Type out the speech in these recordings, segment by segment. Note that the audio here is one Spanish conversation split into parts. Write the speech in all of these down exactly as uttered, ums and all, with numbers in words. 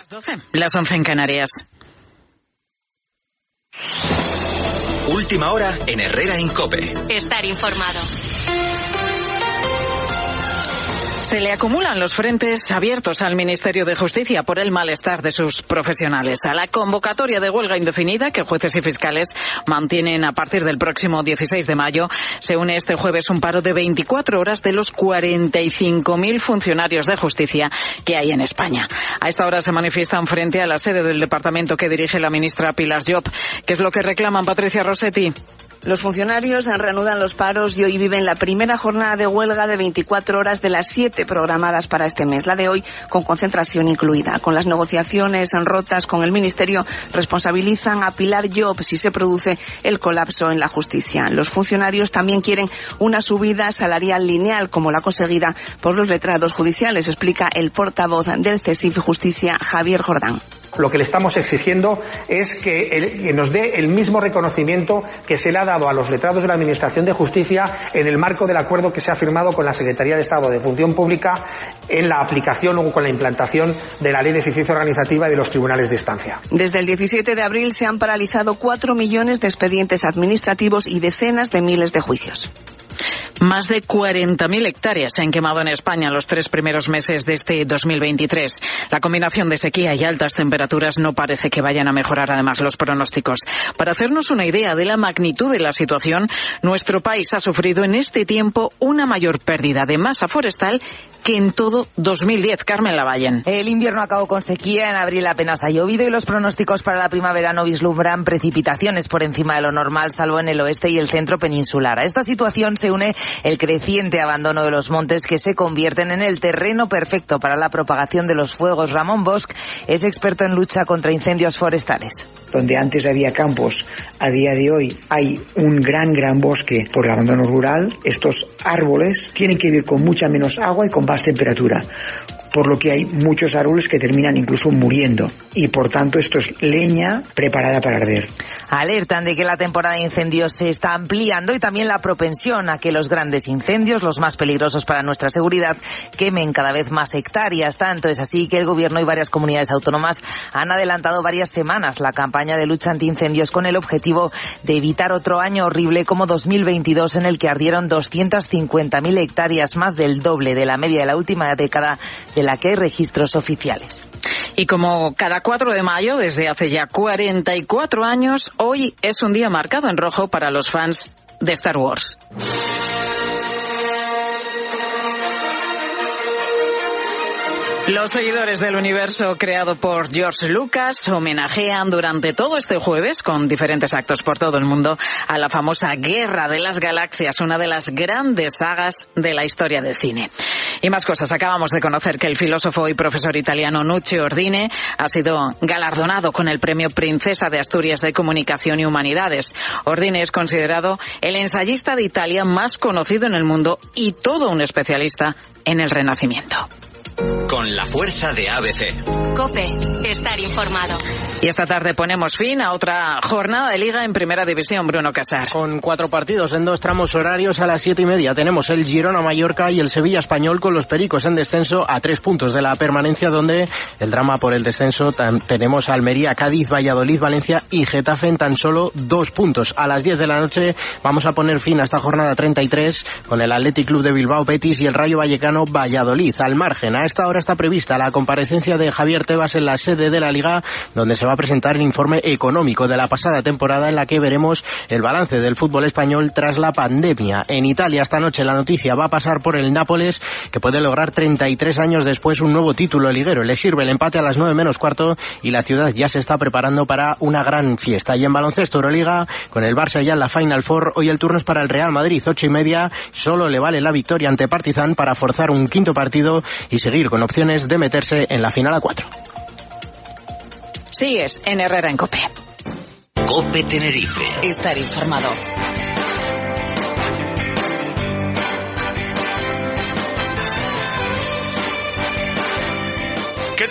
Las doce, las once en Canarias. Última hora en Herrera en COPE. Estar informado. Se le acumulan los frentes abiertos al Ministerio de Justicia por el malestar de sus profesionales. A la convocatoria de huelga indefinida que jueces y fiscales mantienen a partir del próximo dieciséis de mayo, se une este jueves un paro de veinticuatro horas de los cuarenta y cinco mil funcionarios de justicia que hay en España. A esta hora se manifiestan frente a la sede del departamento que dirige la ministra Pilar Llop. ¿Qué es lo que reclaman, Patricia Rossetti? Los funcionarios reanudan los paros y hoy viven la primera jornada de huelga de veinticuatro horas de las siete programadas para este mes. La de hoy con concentración incluida. Con las negociaciones rotas con el Ministerio, responsabilizan a Pilar Llop si se produce el colapso en la justicia. Los funcionarios también quieren una subida salarial lineal como la conseguida por los letrados judiciales, explica el portavoz del CESIF Justicia, Javier Jordán. Lo que le estamos exigiendo es que, el, que nos dé el mismo reconocimiento que se le ha dado a los letrados de la Administración de Justicia en el marco del acuerdo que se ha firmado con la Secretaría de Estado de Función Pública en la aplicación o con la implantación de la Ley de Eficiencia Organizativa y de los tribunales de instancia. Desde el diecisiete de abril se han paralizado cuatro millones de expedientes administrativos y decenas de miles de juicios. Más de cuarenta mil hectáreas se han quemado en España en los tres primeros meses de este dos mil veintitrés. La combinación de sequía y altas temperaturas no parece que vayan a mejorar además los pronósticos. Para hacernos una idea de la magnitud de la situación, nuestro país ha sufrido en este tiempo una mayor pérdida de masa forestal que en todo dos mil diez. Carmen Lavallen. El invierno acabó con sequía, en abril apenas ha llovido y los pronósticos para la primavera no vislumbran precipitaciones por encima de lo normal, salvo en el oeste y el centro peninsular. A esta situación se une el creciente abandono de los montes que se convierten en el terreno perfecto para la propagación de los fuegos. Ramón Bosch es experto en lucha contra incendios forestales. Donde antes había campos, a día de hoy hay un gran, gran bosque por el abandono rural. Estos árboles tienen que vivir con mucha menos agua y con más temperatura, por lo que hay muchos árboles que terminan incluso muriendo y por tanto esto es leña preparada para arder. Alertan de que la temporada de incendios se está ampliando y también la propensión a que los grandes incendios, los más peligrosos para nuestra seguridad, quemen cada vez más hectáreas. Tanto es así que el Gobierno y varias comunidades autónomas han adelantado varias semanas la campaña de lucha antiincendios con el objetivo de evitar otro año horrible como dos mil veintidós en el que ardieron doscientas cincuenta mil hectáreas, más del doble de la media de la última década de la que hay registros oficiales. Y como cada cuatro de mayo, desde hace ya cuarenta y cuatro años, hoy es un día marcado en rojo para los fans de Star Wars. Los seguidores del universo creado por George Lucas homenajean durante todo este jueves, con diferentes actos por todo el mundo, a la famosa Guerra de las Galaxias, una de las grandes sagas de la historia del cine. Y más cosas. Acabamos de conocer que el filósofo y profesor italiano Nuccio Ordine ha sido galardonado con el premio Princesa de Asturias de Comunicación y Humanidades. Ordine es considerado el ensayista de Italia más conocido en el mundo y todo un especialista en el Renacimiento. Con la fuerza de A B C. COPE, estar informado. Y esta tarde ponemos fin a otra jornada de Liga en Primera División, Bruno Casar. Con cuatro partidos en dos tramos horarios a las siete y media tenemos el Girona-Mallorca y el Sevilla-Español con los Pericos en descenso a tres puntos de la permanencia, donde el drama por el descenso tenemos Almería-Cádiz, Valladolid-Valencia y Getafe en tan solo dos puntos. A las diez de la noche vamos a poner fin a esta jornada treinta y tres con el Athletic Club de Bilbao-Betis y el Rayo Vallecano-Valladolid. Al margen, a esta hora está prevista la comparecencia de Javier Tebas en la sede de la Liga, donde se va a presentar el informe económico de la pasada temporada, en la que veremos el balance del fútbol español tras la pandemia. En Italia esta noche la noticia va a pasar por el Nápoles, que puede lograr treinta y tres años después un nuevo título liguero. Le sirve el empate a las nueve menos cuarto y la ciudad ya se está preparando para una gran fiesta. Y en baloncesto Euroliga, con el Barça ya en la Final Four, hoy el turno es para el Real Madrid, ocho y media. Solo le vale la victoria ante Partizan para forzar un quinto partido y seguir con opciones de meterse en la final a cuatro. Sigues en Herrera en COPE. COPE Tenerife. Estar informado. ¿Qué tal, amigos?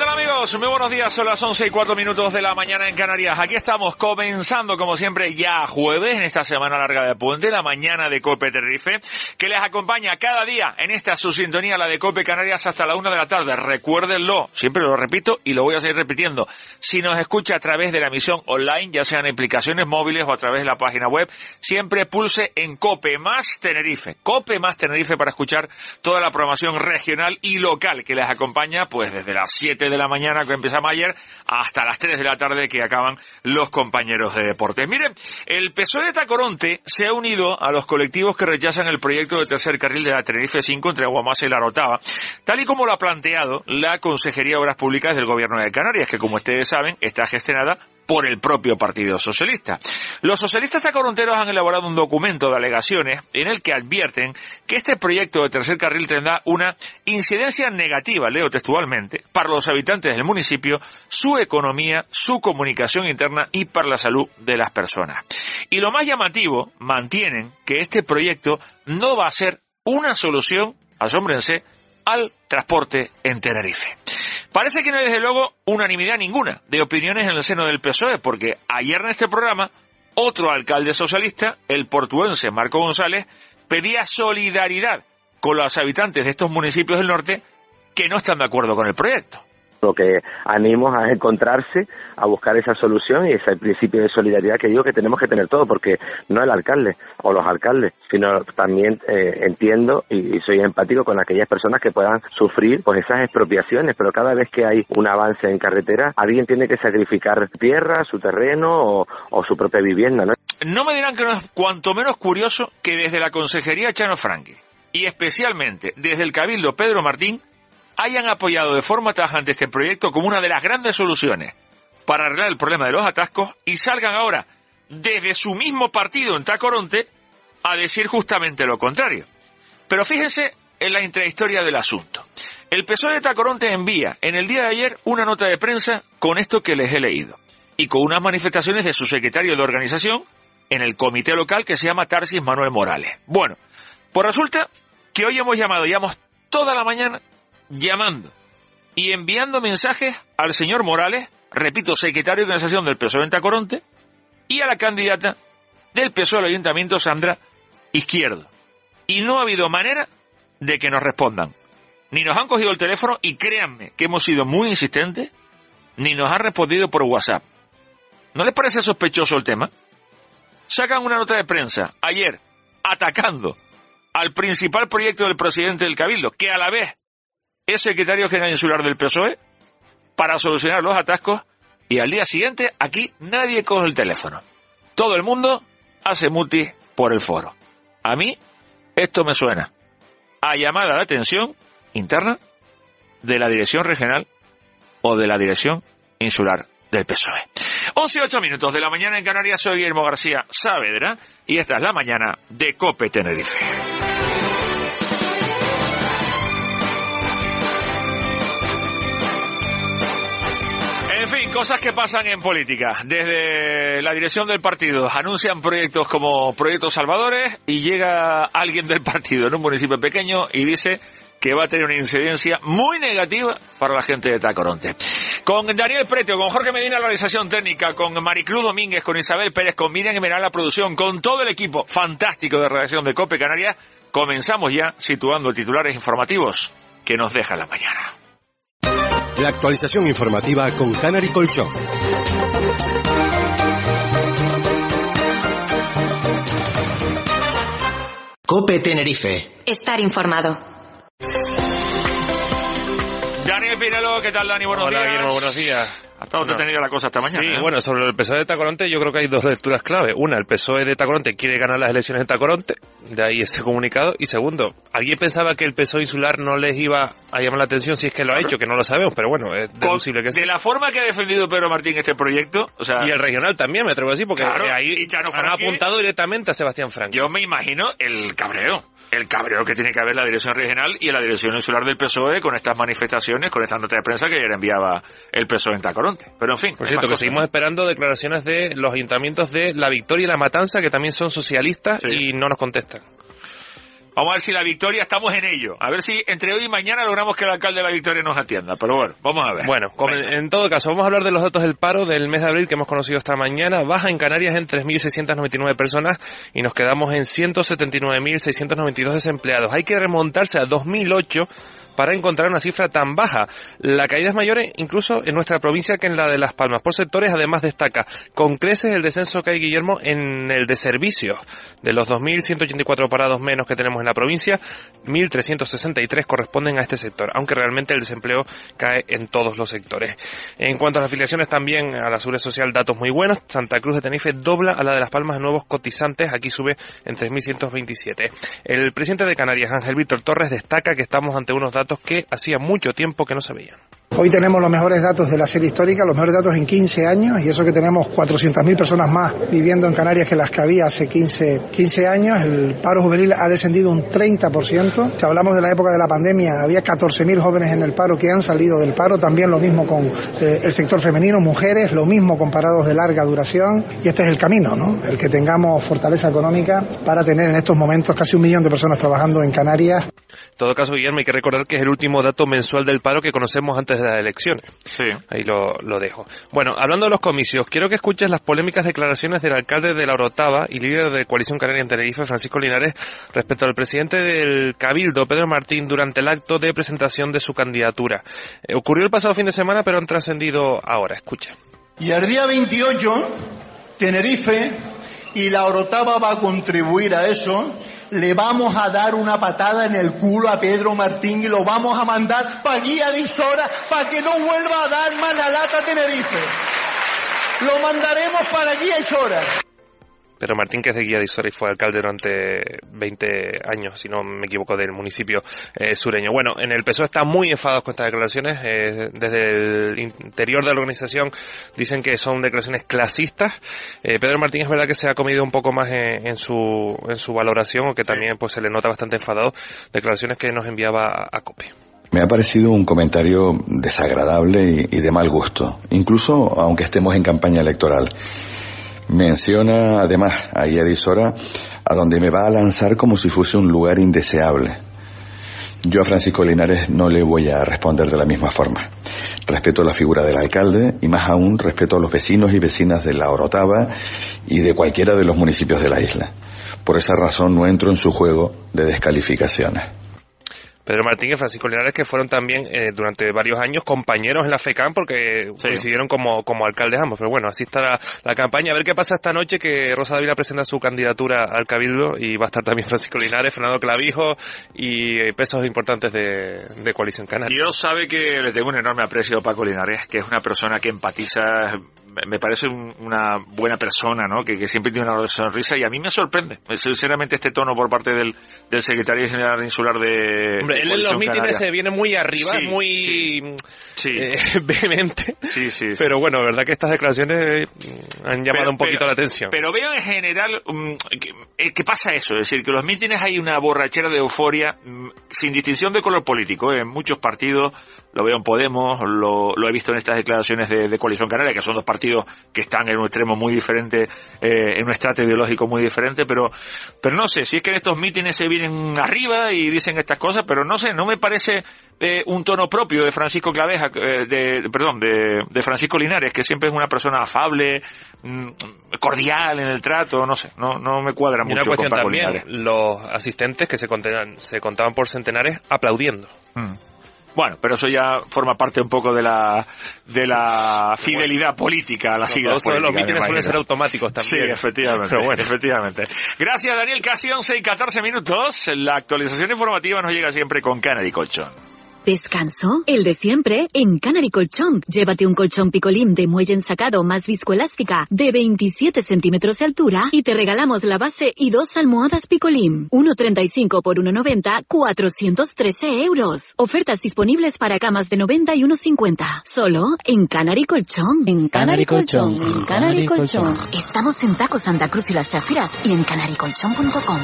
Amigos, muy buenos días, son las once y cuatro minutos de la mañana en Canarias. Aquí estamos comenzando, como siempre, ya jueves, en esta semana larga de puente, la mañana de COPE Tenerife, que les acompaña cada día en esta su sintonía, la de COPE Canarias, hasta la una de la tarde. Recuérdenlo, siempre lo repito y lo voy a seguir repitiendo. Si nos escucha a través de la emisión online, ya sean aplicaciones móviles o a través de la página web, siempre pulse en COPE más Tenerife, COPE más Tenerife, para escuchar toda la programación regional y local que les acompaña, pues desde las siete de la mañana que empezamos ayer hasta las tres de la tarde que acaban los compañeros de deportes. Miren, el P S O E de Tacoronte se ha unido a los colectivos que rechazan el proyecto de tercer carril de la Tenerife cinco entre Guamasa y La Orotava, tal y como lo ha planteado la Consejería de Obras Públicas del Gobierno de Canarias, que, como ustedes saben, está gestionada por el propio Partido Socialista. Los socialistas tacoronteros han elaborado un documento de alegaciones en el que advierten que este proyecto de tercer carril tendrá una incidencia negativa, leo textualmente, para los habitantes del municipio, su economía, su comunicación interna y para la salud de las personas. Y lo más llamativo, mantienen que este proyecto no va a ser una solución, asómbrense, al transporte en Tenerife. Parece que no hay, desde luego, unanimidad ninguna de opiniones en el seno del P S O E, porque ayer en este programa, otro alcalde socialista, el portuense Marco González, pedía solidaridad con los habitantes de estos municipios del norte que no están de acuerdo con el proyecto. Lo que animo a encontrarse, a buscar esa solución y ese principio de solidaridad que digo que tenemos que tener todos, porque no el alcalde o los alcaldes, sino también eh, entiendo y, y soy empático con aquellas personas que puedan sufrir pues esas expropiaciones, pero cada vez que hay un avance en carretera, alguien tiene que sacrificar tierra, su terreno o, o su propia vivienda, ¿no? No me dirán que no es cuanto menos curioso que desde la Consejería Chano Franque y especialmente desde el Cabildo Pedro Martín hayan apoyado de forma tajante este proyecto como una de las grandes soluciones para arreglar el problema de los atascos y salgan ahora desde su mismo partido en Tacoronte a decir justamente lo contrario. Pero fíjense en la intrahistoria del asunto. El P S O E de Tacoronte envía en el día de ayer una nota de prensa con esto que les he leído y con unas manifestaciones de su secretario de organización en el comité local que se llama Tarsis Manuel Morales. Bueno, pues resulta que hoy hemos llamado, llevamos toda la mañana llamando y enviando mensajes al señor Morales, repito, secretario de organización del P S O E en Tacoronte, y a la candidata del P S O E al Ayuntamiento, Sandra Izquierdo. Y no ha habido manera de que nos respondan. Ni nos han cogido el teléfono, y créanme que hemos sido muy insistentes, ni nos han respondido por WhatsApp. ¿No les parece sospechoso el tema? Sacan una nota de prensa ayer atacando al principal proyecto del presidente del Cabildo, que a la vez es secretario general insular del P S O E, para solucionar los atascos, y al día siguiente aquí nadie coge el teléfono. Todo el mundo hace mutis por el foro. A mí esto me suena a llamada de atención interna de la dirección regional o de la dirección insular del P S O E. once y ocho minutos de la mañana en Canarias, soy Guillermo García Saavedra y esta es la mañana de COPE Tenerife. En fin, cosas que pasan en política. Desde la dirección del partido anuncian proyectos como proyectos salvadores y llega alguien del partido en un municipio pequeño y dice que va a tener una incidencia muy negativa para la gente de Tacoronte. Con Daniel Pretio, con Jorge Medina la realización técnica, con Maricruz Domínguez, con Isabel Pérez, con Miriam Emeral la producción, con todo el equipo fantástico de redacción de COPE Canarias, comenzamos ya situando titulares informativos que nos deja la mañana. La actualización informativa con Canary Colchón. COPE Tenerife. Estar informado. Daniel Pinelo, ¿qué tal, Dani? Buenos Hola, días. Guillermo, buenos días. Ha estado detenida la cosa esta mañana. Sí, ¿eh? bueno, sobre el P S O E de Tacoronte yo creo que hay dos lecturas clave. Una, el P S O E de Tacoronte quiere ganar las elecciones en Tacoronte, de ahí ese comunicado. Y segundo, ¿alguien pensaba que el P S O E insular no les iba a llamar la atención si es que lo ha hecho? Que no lo sabemos, pero bueno, es deducible que sí. De la forma que ha defendido Pedro Martín este proyecto, o sea... Y el regional también, me atrevo a decir, porque claro, ahí y Chano han Franque, apuntado directamente a Sebastián Franco. Yo me imagino el cabreo. El cabreo que tiene que haber la dirección regional y la dirección insular del P S O E con estas manifestaciones, con esta nota de prensa que ayer enviaba el P S O E en Tacoronte. Pero en fin. Por cierto, que cosas, seguimos ¿no? esperando declaraciones de los ayuntamientos de La Victoria y La Matanza, que también son socialistas, sí. y no nos contestan. Vamos a ver si la Victoria, estamos en ello. A ver si entre hoy y mañana logramos que el alcalde de la Victoria nos atienda. Pero bueno, vamos a ver. Bueno, como en, en todo caso, vamos a hablar de los datos del paro del mes de abril que hemos conocido esta mañana. Baja en Canarias en tres mil seiscientas noventa y nueve personas y nos quedamos en ciento setenta y nueve mil seiscientos noventa y dos desempleados. Hay que remontarse a dos mil ocho para encontrar una cifra tan baja. La caída es mayor incluso en nuestra provincia que en la de Las Palmas. Por sectores, además, destaca con creces el descenso que hay, Guillermo, en el de servicios. De los dos mil ciento ochenta y cuatro parados menos que tenemos en la provincia, mil trescientos sesenta y tres corresponden a este sector, aunque realmente el desempleo cae en todos los sectores. En cuanto a las afiliaciones, también a la Seguridad Social, datos muy buenos. Santa Cruz de Tenerife dobla a la de Las Palmas de nuevos cotizantes, aquí sube en tres mil ciento veintisiete. El presidente de Canarias, Ángel Víctor Torres, destaca que estamos ante unos datos que hacía mucho tiempo que no se veían. Hoy tenemos los mejores datos de la serie histórica, los mejores datos en quince años, y eso que tenemos cuatrocientas mil personas más viviendo en Canarias que las que había hace quince, quince años. El paro juvenil ha descendido un treinta por ciento. Si hablamos de la época de la pandemia, había catorce mil jóvenes en el paro que han salido del paro. También lo mismo con eh, el sector femenino, mujeres, lo mismo con parados de larga duración. Y este es el camino, ¿no? El que tengamos fortaleza económica para tener en estos momentos casi un millón de personas trabajando en Canarias. En todo caso, Guillermo, hay que recordar que es el último dato mensual del paro que conocemos antes de las elecciones. Sí. Ahí lo, lo dejo. Bueno, hablando de los comicios, quiero que escuches las polémicas declaraciones del alcalde de La Orotava y líder de Coalición Canaria en Tenerife, Francisco Linares, respecto al presidente del Cabildo, Pedro Martín, durante el acto de presentación de su candidatura. Eh, ocurrió el pasado fin de semana, pero han trascendido ahora. Escucha. Y el día veintiocho, Tenerife y La Orotava va a contribuir a eso. Le vamos a dar una patada en el culo a Pedro Martín y lo vamos a mandar para Guía de Isora para que no vuelva a dar más la lata a Tenerife. Lo mandaremos para Guía Isora. Pedro Martín, que es de Guía de Isora y fue alcalde durante veinte años, si no me equivoco, del municipio eh, sureño. Bueno, en el P S O E están muy enfadados con estas declaraciones. Eh, desde el interior de la organización dicen que son declaraciones clasistas. Eh, Pedro Martín es verdad que se ha comido un poco más en, en su en su valoración, o que también pues se le nota bastante enfadado. Declaraciones que nos enviaba a, a COPE. Me ha parecido un comentario desagradable y, y de mal gusto, incluso aunque estemos en campaña electoral. Menciona además a Guía de Isora, a donde me va a lanzar como si fuese un lugar indeseable. Yo a Francisco Linares no le voy a responder de la misma forma. Respeto la figura del alcalde y más aún respeto a los vecinos y vecinas de La Orotava y de cualquiera de los municipios de la isla. Por esa razón no entro en su juego de descalificaciones. Pedro Martín y Francisco Linares, que fueron también eh, durante varios años compañeros en la FECAM, porque sí. coincidieron como, como alcaldes ambos. Pero bueno, así está la, la campaña. A ver qué pasa esta noche, que Rosa Dávila presenta su candidatura al Cabildo y va a estar también Francisco Linares, Fernando Clavijo y eh, pesos importantes de, de Coalición Canaria. Dios sabe que le tengo un enorme aprecio a Paco Linares, que es una persona que empatiza, me parece un, una buena persona, ¿no? Que, que siempre tiene una sonrisa, y a mí me sorprende, sinceramente, este tono por parte del, del secretario general insular de... Hombre, él en los mítines se viene muy arriba, sí, muy sí, sí. Eh, vehemente. Sí, sí, sí. Pero bueno, verdad que estas declaraciones han llamado pero, un poquito pero, la atención. Pero veo en general um, que, que pasa eso, es decir, que en los mítines hay una borrachera de euforia um, sin distinción de color político. ¿eh? En muchos partidos, lo veo en Podemos, lo, lo he visto en estas declaraciones de, de Coalición Canaria, que son dos partidos que están en un extremo muy diferente, eh, en un estrato ideológico muy diferente, pero, pero no sé, si es que en estos mítines se vienen arriba y dicen estas cosas, pero no sé, no me parece eh, un tono propio de Francisco Claveja, eh, de, perdón, de, de Francisco Linares, que siempre es una persona afable, mmm, cordial en el trato, no sé, no, no me cuadra y mucho una cuestión con Paco también, Linares. Los asistentes que se contaban, se contaban por centenares aplaudiendo. Mm. Bueno, pero eso ya forma parte un poco de la de la fidelidad política a las siglas políticas. Los mítines suelen ser automáticos también. Sí, efectivamente, pero bueno. efectivamente. Gracias, Daniel. Casi once y catorce minutos. La actualización informativa nos llega siempre con Canary Colchón. ¿Descanso? El de siempre en Canary Colchón. Llévate un colchón Picolín de muelle ensacado más viscoelástica de veintisiete centímetros de altura y te regalamos la base y dos almohadas Picolín. uno treinta y cinco por uno noventa, cuatrocientos trece euros. Ofertas disponibles para camas de noventa y uno cincuenta. Solo en Canary Colchón. En Canary Colchón. En Canary Colchón. Estamos en Taco Santa Cruz y Las Chafiras y en canary colchón punto com.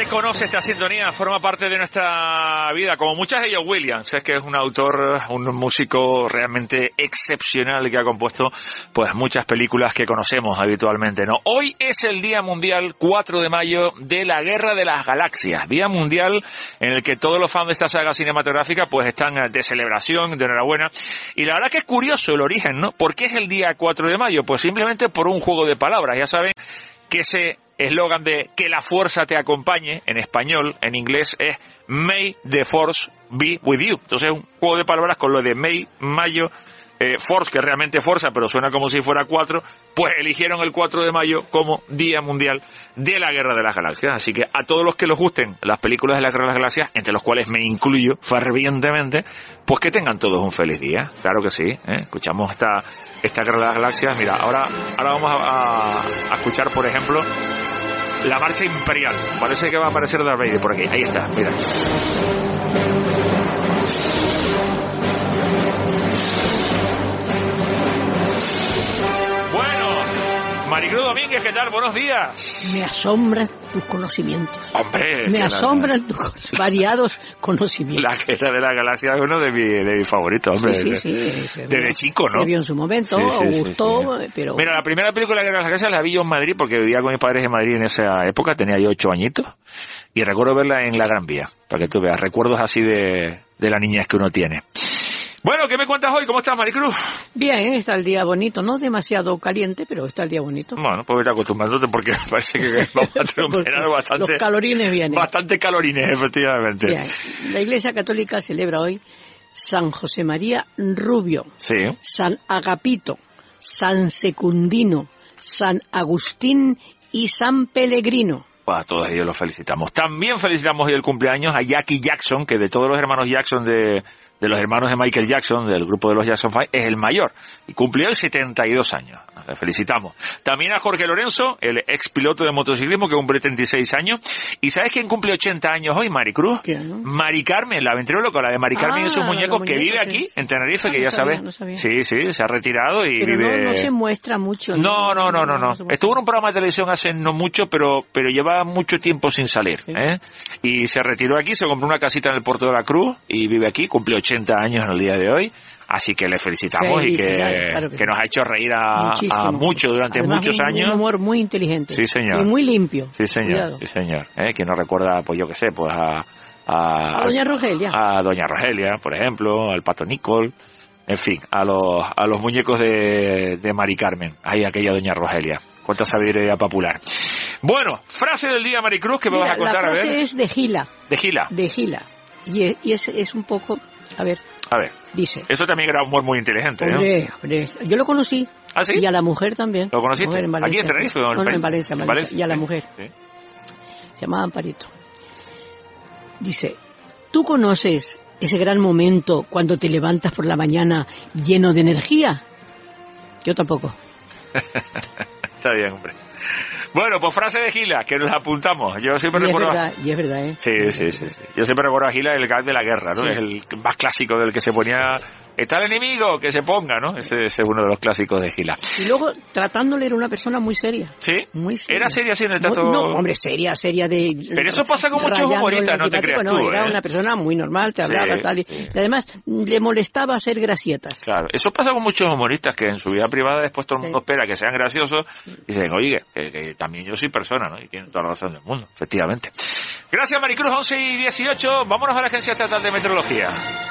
reconoce esta sintonía, forma parte de nuestra vida, como muchas de John Williams. Es que es un autor, un músico realmente excepcional que ha compuesto pues muchas películas que conocemos habitualmente, ¿no? Hoy es el Día Mundial cuatro de mayo de la Guerra de las Galaxias, Día Mundial en el que todos los fans de esta saga cinematográfica pues están de celebración, de enhorabuena. Y la verdad que es curioso el origen, ¿no? ¿Por qué es el día cuatro de mayo? Pues simplemente por un juego de palabras. Ya saben que ese eslogan de que la fuerza te acompañe, en español, en inglés es May the Force be with you. Entonces es un juego de palabras con lo de May, mayo, eh, Force, que realmente fuerza, pero suena como si fuera cuatro, pues eligieron el cuatro de mayo como Día Mundial de la Guerra de las Galaxias. Así que a todos los que les gusten las películas de la Guerra de las Galaxias, entre los cuales me incluyo fervientemente, pues que tengan todos un feliz día. Claro que sí, ¿eh? Escuchamos esta, esta Guerra de las Galaxias. Mira, ahora, ahora vamos a, a escuchar, por ejemplo, la marcha imperial. Parece que va a aparecer Darth Vader por aquí. Ahí está, mira. Bueno, Maricruz Domínguez, ¿qué tal? Buenos días. Me asombran tus conocimientos. Hombre. Me asombran tus variados conocimientos. La Guerra de la Galaxia es uno de, mi, de mis favoritos, hombre. Sí, sí, sí. sí Desde vio, chico, ¿no? Se vio en su momento, sí, sí, gustó, sí, sí. pero... Mira, la primera película de la Guerra de las Galaxias la vi yo en Madrid porque vivía con mis padres en Madrid en esa época, tenía yo ocho añitos, y recuerdo verla en la Gran Vía, para que tú veas, recuerdos así de, de la niñez que uno tiene. Bueno, ¿qué me cuentas hoy? ¿Cómo estás, Maricruz? Bien, está el día bonito, no demasiado caliente, pero está el día bonito. Bueno, pues ir acostumbrándote porque parece que vamos a tener un verano bastante... Los calorines vienen. Bastante calorines, efectivamente. Bien, la Iglesia Católica celebra hoy San José María Rubio, sí. San Agapito, San Secundino, San Agustín y San Pellegrino. A todos ellos los felicitamos. También felicitamos hoy el cumpleaños a Jackie Jackson, que de todos los hermanos Jackson de... de los hermanos de Michael Jackson, del grupo de los Jackson Five, es el mayor, y cumplió hoy setenta y dos años. Le felicitamos. También a Jorge Lorenzo, el ex piloto de motociclismo, que cumple treinta y seis años. ¿Y sabes quién cumple ochenta años hoy, Maricruz? ¿Quién, no? Mari Carmen, la ventríloca, la de Mari Carmen ah, y sus muñecos, que vive aquí, en Tenerife, ah, que no ya sabía, sabes. No sabía. Sí, sí, se ha retirado y pero vive... No, no se muestra mucho. No, no, no, no, no. no. Estuvo en un programa de televisión hace no mucho, pero pero lleva mucho tiempo sin salir. Sí. ¿eh? Y se retiró aquí, se compró una casita en el Puerto de la Cruz y vive aquí, cumple ochenta años en el día de hoy, así que le felicitamos y que, claro que, que nos ha hecho reír a, a mucho durante Además, muchos un, años. Un humor muy inteligente. Sí, señor. Y muy limpio. Sí, señor. Cuidado. Sí, señor. ¿Eh? Que nos recuerda, pues yo qué sé, pues a... A, a Doña Rogelia. A Doña Rogelia, por ejemplo, al Pato Nicol, en fin, a los, a los muñecos de, de Mari Carmen. Ahí aquella Doña Rogelia. Cuánta sabiduría popular. Bueno, frase del día, Maricruz, que me Mira, vas a contar. La frase a ver. es de Gila. De Gila. De Gila. Y, es, y es, es un poco... A ver. A ver. Dice. Eso también era humor muy inteligente, hombre, ¿no? Hombre, yo lo conocí. ¿Ah, sí? Y a la mujer también. ¿Lo conociste? Mujer en Valencia, ¿Aquí en Tenerife? Sí. No, no, en Valencia, en Valencia. ¿Valencia? Y a la mujer. Sí. Se llamaba Amparito. Dice, ¿tú conoces ese gran momento cuando te levantas por la mañana lleno de energía? Yo tampoco. Está bien, hombre. Bueno, pues frase de Gila, que nos apuntamos. Yo siempre y recuerdo... Es verdad, y es verdad, ¿eh? Sí, sí, sí, sí. Yo siempre recuerdo a Gila el gag de la guerra, ¿no? Sí. Es el más clásico del que se ponía... Está el enemigo, que se ponga, ¿no? Ese, ese es uno de los clásicos de Gila. Y luego, tratándole, era una persona muy seria. ¿Sí? Muy seria. ¿Era seria así en el trato? No, hombre, seria, seria de... Pero eso pasa con muchos humoristas, no te creas bueno, tú, era ¿eh? una persona muy normal, te hablaba, sí, tal, y, sí. y además le molestaba hacer gracietas. Claro, eso pasa con muchos humoristas, que en su vida privada después todo el mundo sí. espera que sean graciosos, y dicen, oye, que, que también yo soy persona, ¿no? Y tienen toda la razón del mundo, efectivamente. Gracias, Maricruz, once y dieciocho. Vámonos a la Agencia Estatal de Meteorología.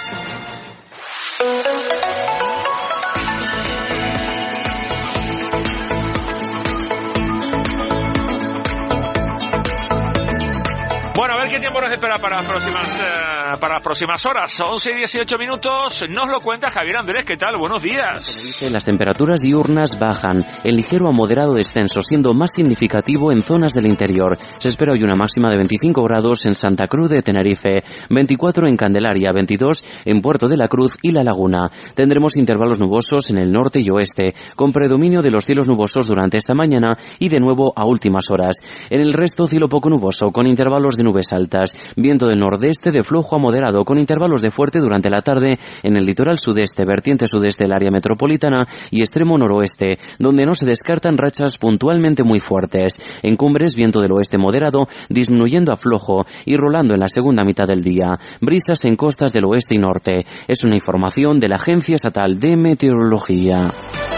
Bueno, a ver qué tiempo nos espera para las próximas eh, para las próximas horas. once y dieciocho minutos. Nos lo cuenta Javier Andrés. ¿Qué tal? Buenos días. Las temperaturas diurnas bajan, en ligero a moderado descenso, siendo más significativo en zonas del interior. Se espera hoy una máxima de veinticinco grados en Santa Cruz de Tenerife, veinticuatro en Candelaria, veintidós en Puerto de la Cruz y La Laguna. Tendremos intervalos nubosos en el norte y oeste, con predominio de los cielos nubosos durante esta mañana y de nuevo a últimas horas. En el resto, cielo poco nuboso, con intervalos de nubes altas altas. Viento del nordeste de flojo a moderado, con intervalos de fuerte durante la tarde en el litoral sudeste, vertiente sudeste del área metropolitana y extremo noroeste, donde no se descartan rachas puntualmente muy fuertes. En cumbres, viento del oeste moderado, disminuyendo a flojo y rolando en la segunda mitad del día. Brisas en costas del oeste y norte. Es una información de la Agencia Estatal de Meteorología.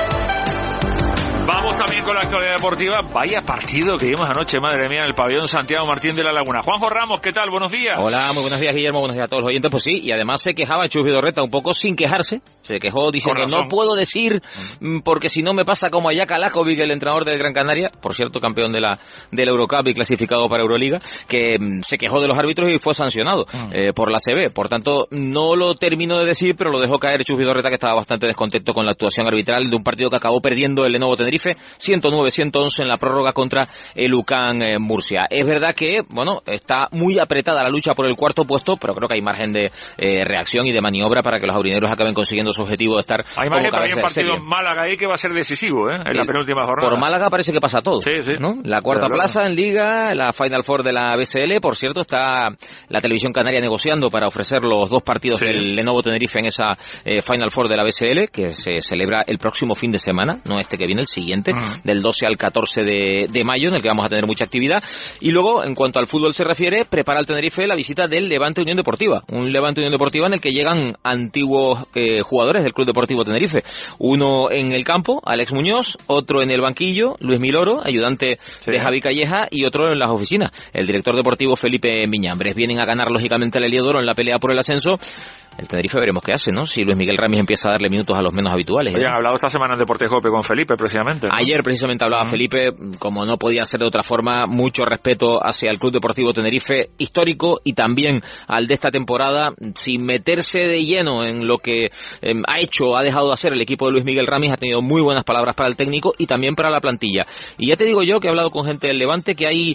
Vamos también con la actualidad deportiva. Vaya partido que vimos anoche, madre mía, en el pabellón Santiago Martín de la Laguna. Juanjo Ramos, ¿qué tal? Buenos días. Hola, muy buenos días, Guillermo. Buenos días a todos los oyentes. Pues sí, y además se quejaba Chus Vidorreta un poco sin quejarse. Se quejó diciendo, no puedo decir, porque si no me pasa como a Jaka Lakovic, el entrenador del Gran Canaria, por cierto, campeón de la, de la Eurocup y clasificado para Euroliga, que mm, se quejó de los árbitros y fue sancionado mm. eh, por la A C B. Por tanto, no lo terminó de decir, pero lo dejó caer Chus Vidorreta, que estaba bastante descontento con la actuación arbitral de un partido que acabó perdiendo el Lenovo Tenerife, ciento nueve a ciento once en la prórroga contra el U C A M eh, Murcia. Es verdad que, bueno, está muy apretada la lucha por el cuarto puesto, pero creo que hay margen de eh, reacción y de maniobra para que los aurineros acaben consiguiendo su objetivo de estar hay margen, pero hay un partido en Málaga ahí que va a ser decisivo, ¿eh? En el, la penúltima jornada. Por Málaga parece que pasa todo, sí, sí. ¿no? La cuarta claro, plaza claro. en Liga, la Final Four de la B C L, por cierto, está la televisión canaria negociando para ofrecer los dos partidos sí. del Lenovo Tenerife en esa eh, Final Four de la B C L, que se celebra el próximo fin de semana, no este que viene, el siguiente, uh-huh. del doce al catorce de, de mayo, en el que vamos a tener mucha actividad. Y luego, en cuanto al fútbol se refiere, prepara el Tenerife la visita del Levante Unión Deportiva, un Levante Unión Deportiva en el que llegan antiguos eh, jugadores del Club Deportivo Tenerife, uno en el campo, Alex Muñoz, otro en el banquillo, Luis Miloro, ayudante sí. de Javi Calleja, y otro en las oficinas, el director deportivo Felipe Miñambres. Vienen a ganar lógicamente el Heliodoro en la pelea por el ascenso. El Tenerife veremos qué hace, ¿no? Si Luis Miguel Ramis empieza a darle minutos a los menos habituales. Oye, han hablado esta semana en Deportes Jope con Felipe, precisamente, ¿no? Ayer precisamente hablaba uh-huh. Felipe, como no podía ser de otra forma, mucho respeto hacia el Club Deportivo Tenerife histórico y también al de esta temporada, sin meterse de lleno en lo que eh, ha hecho, ha dejado de hacer el equipo de Luis Miguel Ramis. Ha tenido muy buenas palabras para el técnico y también para la plantilla. Y ya te digo yo, que he hablado con gente del Levante, que hay,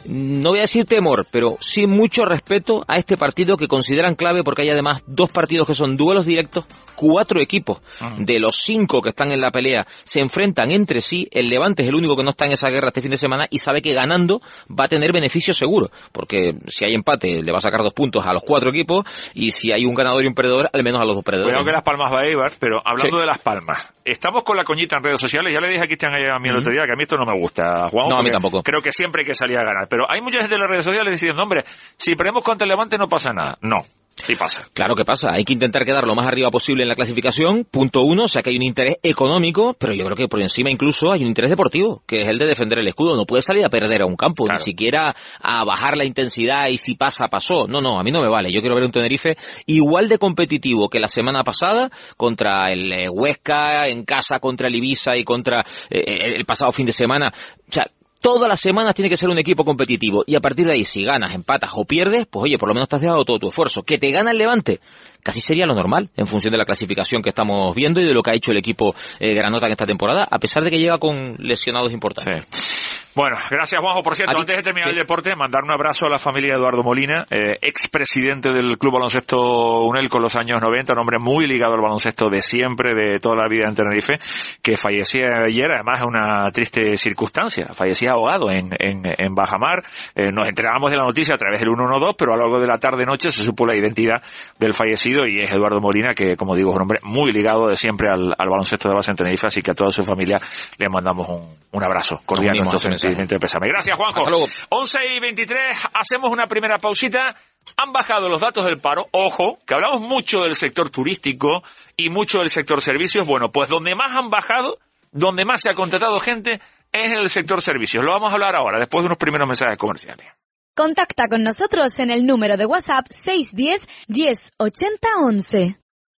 no voy a decir temor, pero sí mucho respeto a este partido que consideran clave, porque hay además dos partidos que son duelos directos, cuatro equipos uh-huh. de los cinco que están en la pelea se enfrentan entre sí. El Levante es el único que no está en esa guerra este fin de semana y sabe que ganando va a tener beneficio seguro, porque si hay empate le va a sacar dos puntos a los cuatro equipos, y si hay un ganador y un perdedor, al menos a los dos perdedores. Cuidado que Las Palmas va a Eibar, pero hablando sí. de Las Palmas, estamos con la coñita en redes sociales. Ya le dije a Cristian a mí el uh-huh. otro día que a mí esto no me gusta, Juan, no, a mí tampoco. Creo que siempre hay que salir a ganar, pero hay mucha gente en las redes sociales diciendo, hombre, si perdemos contra el Levante no pasa nada. No. Sí pasa. Claro que pasa. Hay que intentar quedar lo más arriba posible en la clasificación, punto uno. O sea que hay un interés económico, pero yo creo que por encima incluso hay un interés deportivo, que es el de defender el escudo. No puedes salir a perder a un campo, claro. ni siquiera a bajar la intensidad y si pasa, pasó. No, no, a mí no me vale. Yo quiero ver un Tenerife igual de competitivo que la semana pasada contra el eh, Huesca, en casa contra el Ibiza y contra eh, el pasado fin de semana. O sea, todas las semanas tiene que ser un equipo competitivo, y a partir de ahí, si ganas, empatas o pierdes, pues oye, por lo menos te has dejado todo tu esfuerzo. Que te gana el Levante, casi sería lo normal, en función de la clasificación que estamos viendo y de lo que ha hecho el equipo eh, granota en esta temporada, a pesar de que llega con lesionados importantes. Sí. Bueno, gracias, Juanjo. Por cierto, antes de terminar sí. el deporte, mandar un abrazo a la familia de Eduardo Molina, eh, expresidente del Club Baloncesto UNEL con los años noventa, un hombre muy ligado al baloncesto de siempre, de toda la vida en Tenerife, que fallecía ayer, además, en una triste circunstancia. Fallecía ahogado en, en, en Bajamar. Eh, nos enterábamos de la noticia a través del ciento doce, pero a lo largo de la tarde-noche se supo la identidad del fallecido, y es Eduardo Molina, que, como digo, es un hombre muy ligado de siempre al, al baloncesto de base en Tenerife, así que a toda su familia le mandamos un, un abrazo cordial. Gracias, Juanjo. Hasta luego. once y veintitrés, hacemos una primera pausita. Han bajado los datos del paro. Ojo, que hablamos mucho del sector turístico y mucho del sector servicios. Bueno, pues donde más han bajado, donde más se ha contratado gente, es en el sector servicios. Lo vamos a hablar ahora, después de unos primeros mensajes comerciales. Contacta con nosotros en el número de WhatsApp seis uno cero, diez ochenta once.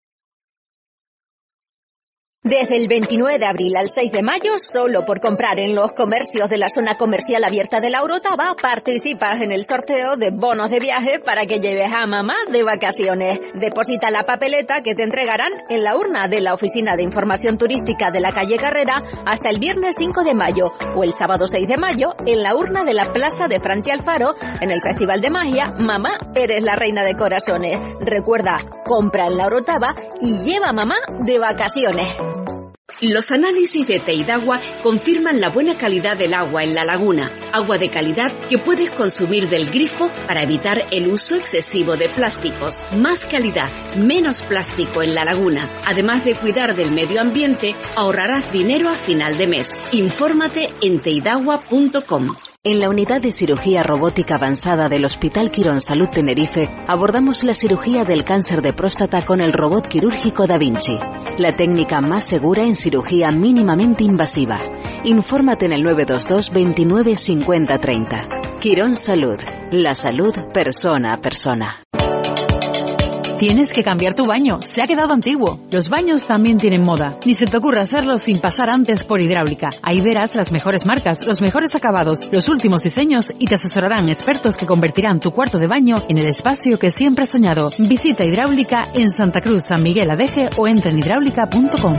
Desde el veintinueve de abril al seis de mayo, solo por comprar en los comercios de la zona comercial abierta de La Orotava, participas en el sorteo de bonos de viaje para que lleves a mamá de vacaciones. Deposita la papeleta que te entregarán en la urna de la Oficina de Información Turística de la calle Carrera hasta el viernes cinco de mayo o el sábado seis de mayo en la urna de la Plaza de Francia Alfaro en el Festival de Magia Mamá Eres la Reina de Corazones. Recuerda, compra en La Orotava y lleva a mamá de vacaciones. Los análisis de Teidagua confirman la buena calidad del agua en la laguna. Agua de calidad que puedes consumir del grifo para evitar el uso excesivo de plásticos. Más calidad, menos plástico en la laguna. Además de cuidar del medio ambiente, ahorrarás dinero a final de mes. Infórmate en teidagua punto com. En la unidad de cirugía robótica avanzada del Hospital Quirón Salud Tenerife abordamos la cirugía del cáncer de próstata con el robot quirúrgico Da Vinci, la técnica más segura en cirugía mínimamente invasiva. Infórmate en el nueve dos dos, veintinueve, cincuenta, treinta. Quirón Salud, la salud persona a persona. Tienes que cambiar tu baño, se ha quedado antiguo. Los baños también tienen moda. Ni se te ocurra hacerlo sin pasar antes por Hidráulica. Ahí verás las mejores marcas, los mejores acabados, los últimos diseños y te asesorarán expertos que convertirán tu cuarto de baño en el espacio que siempre has soñado. Visita Hidráulica en Santa Cruz, San Miguel Adeje o entra en hidráulica punto com.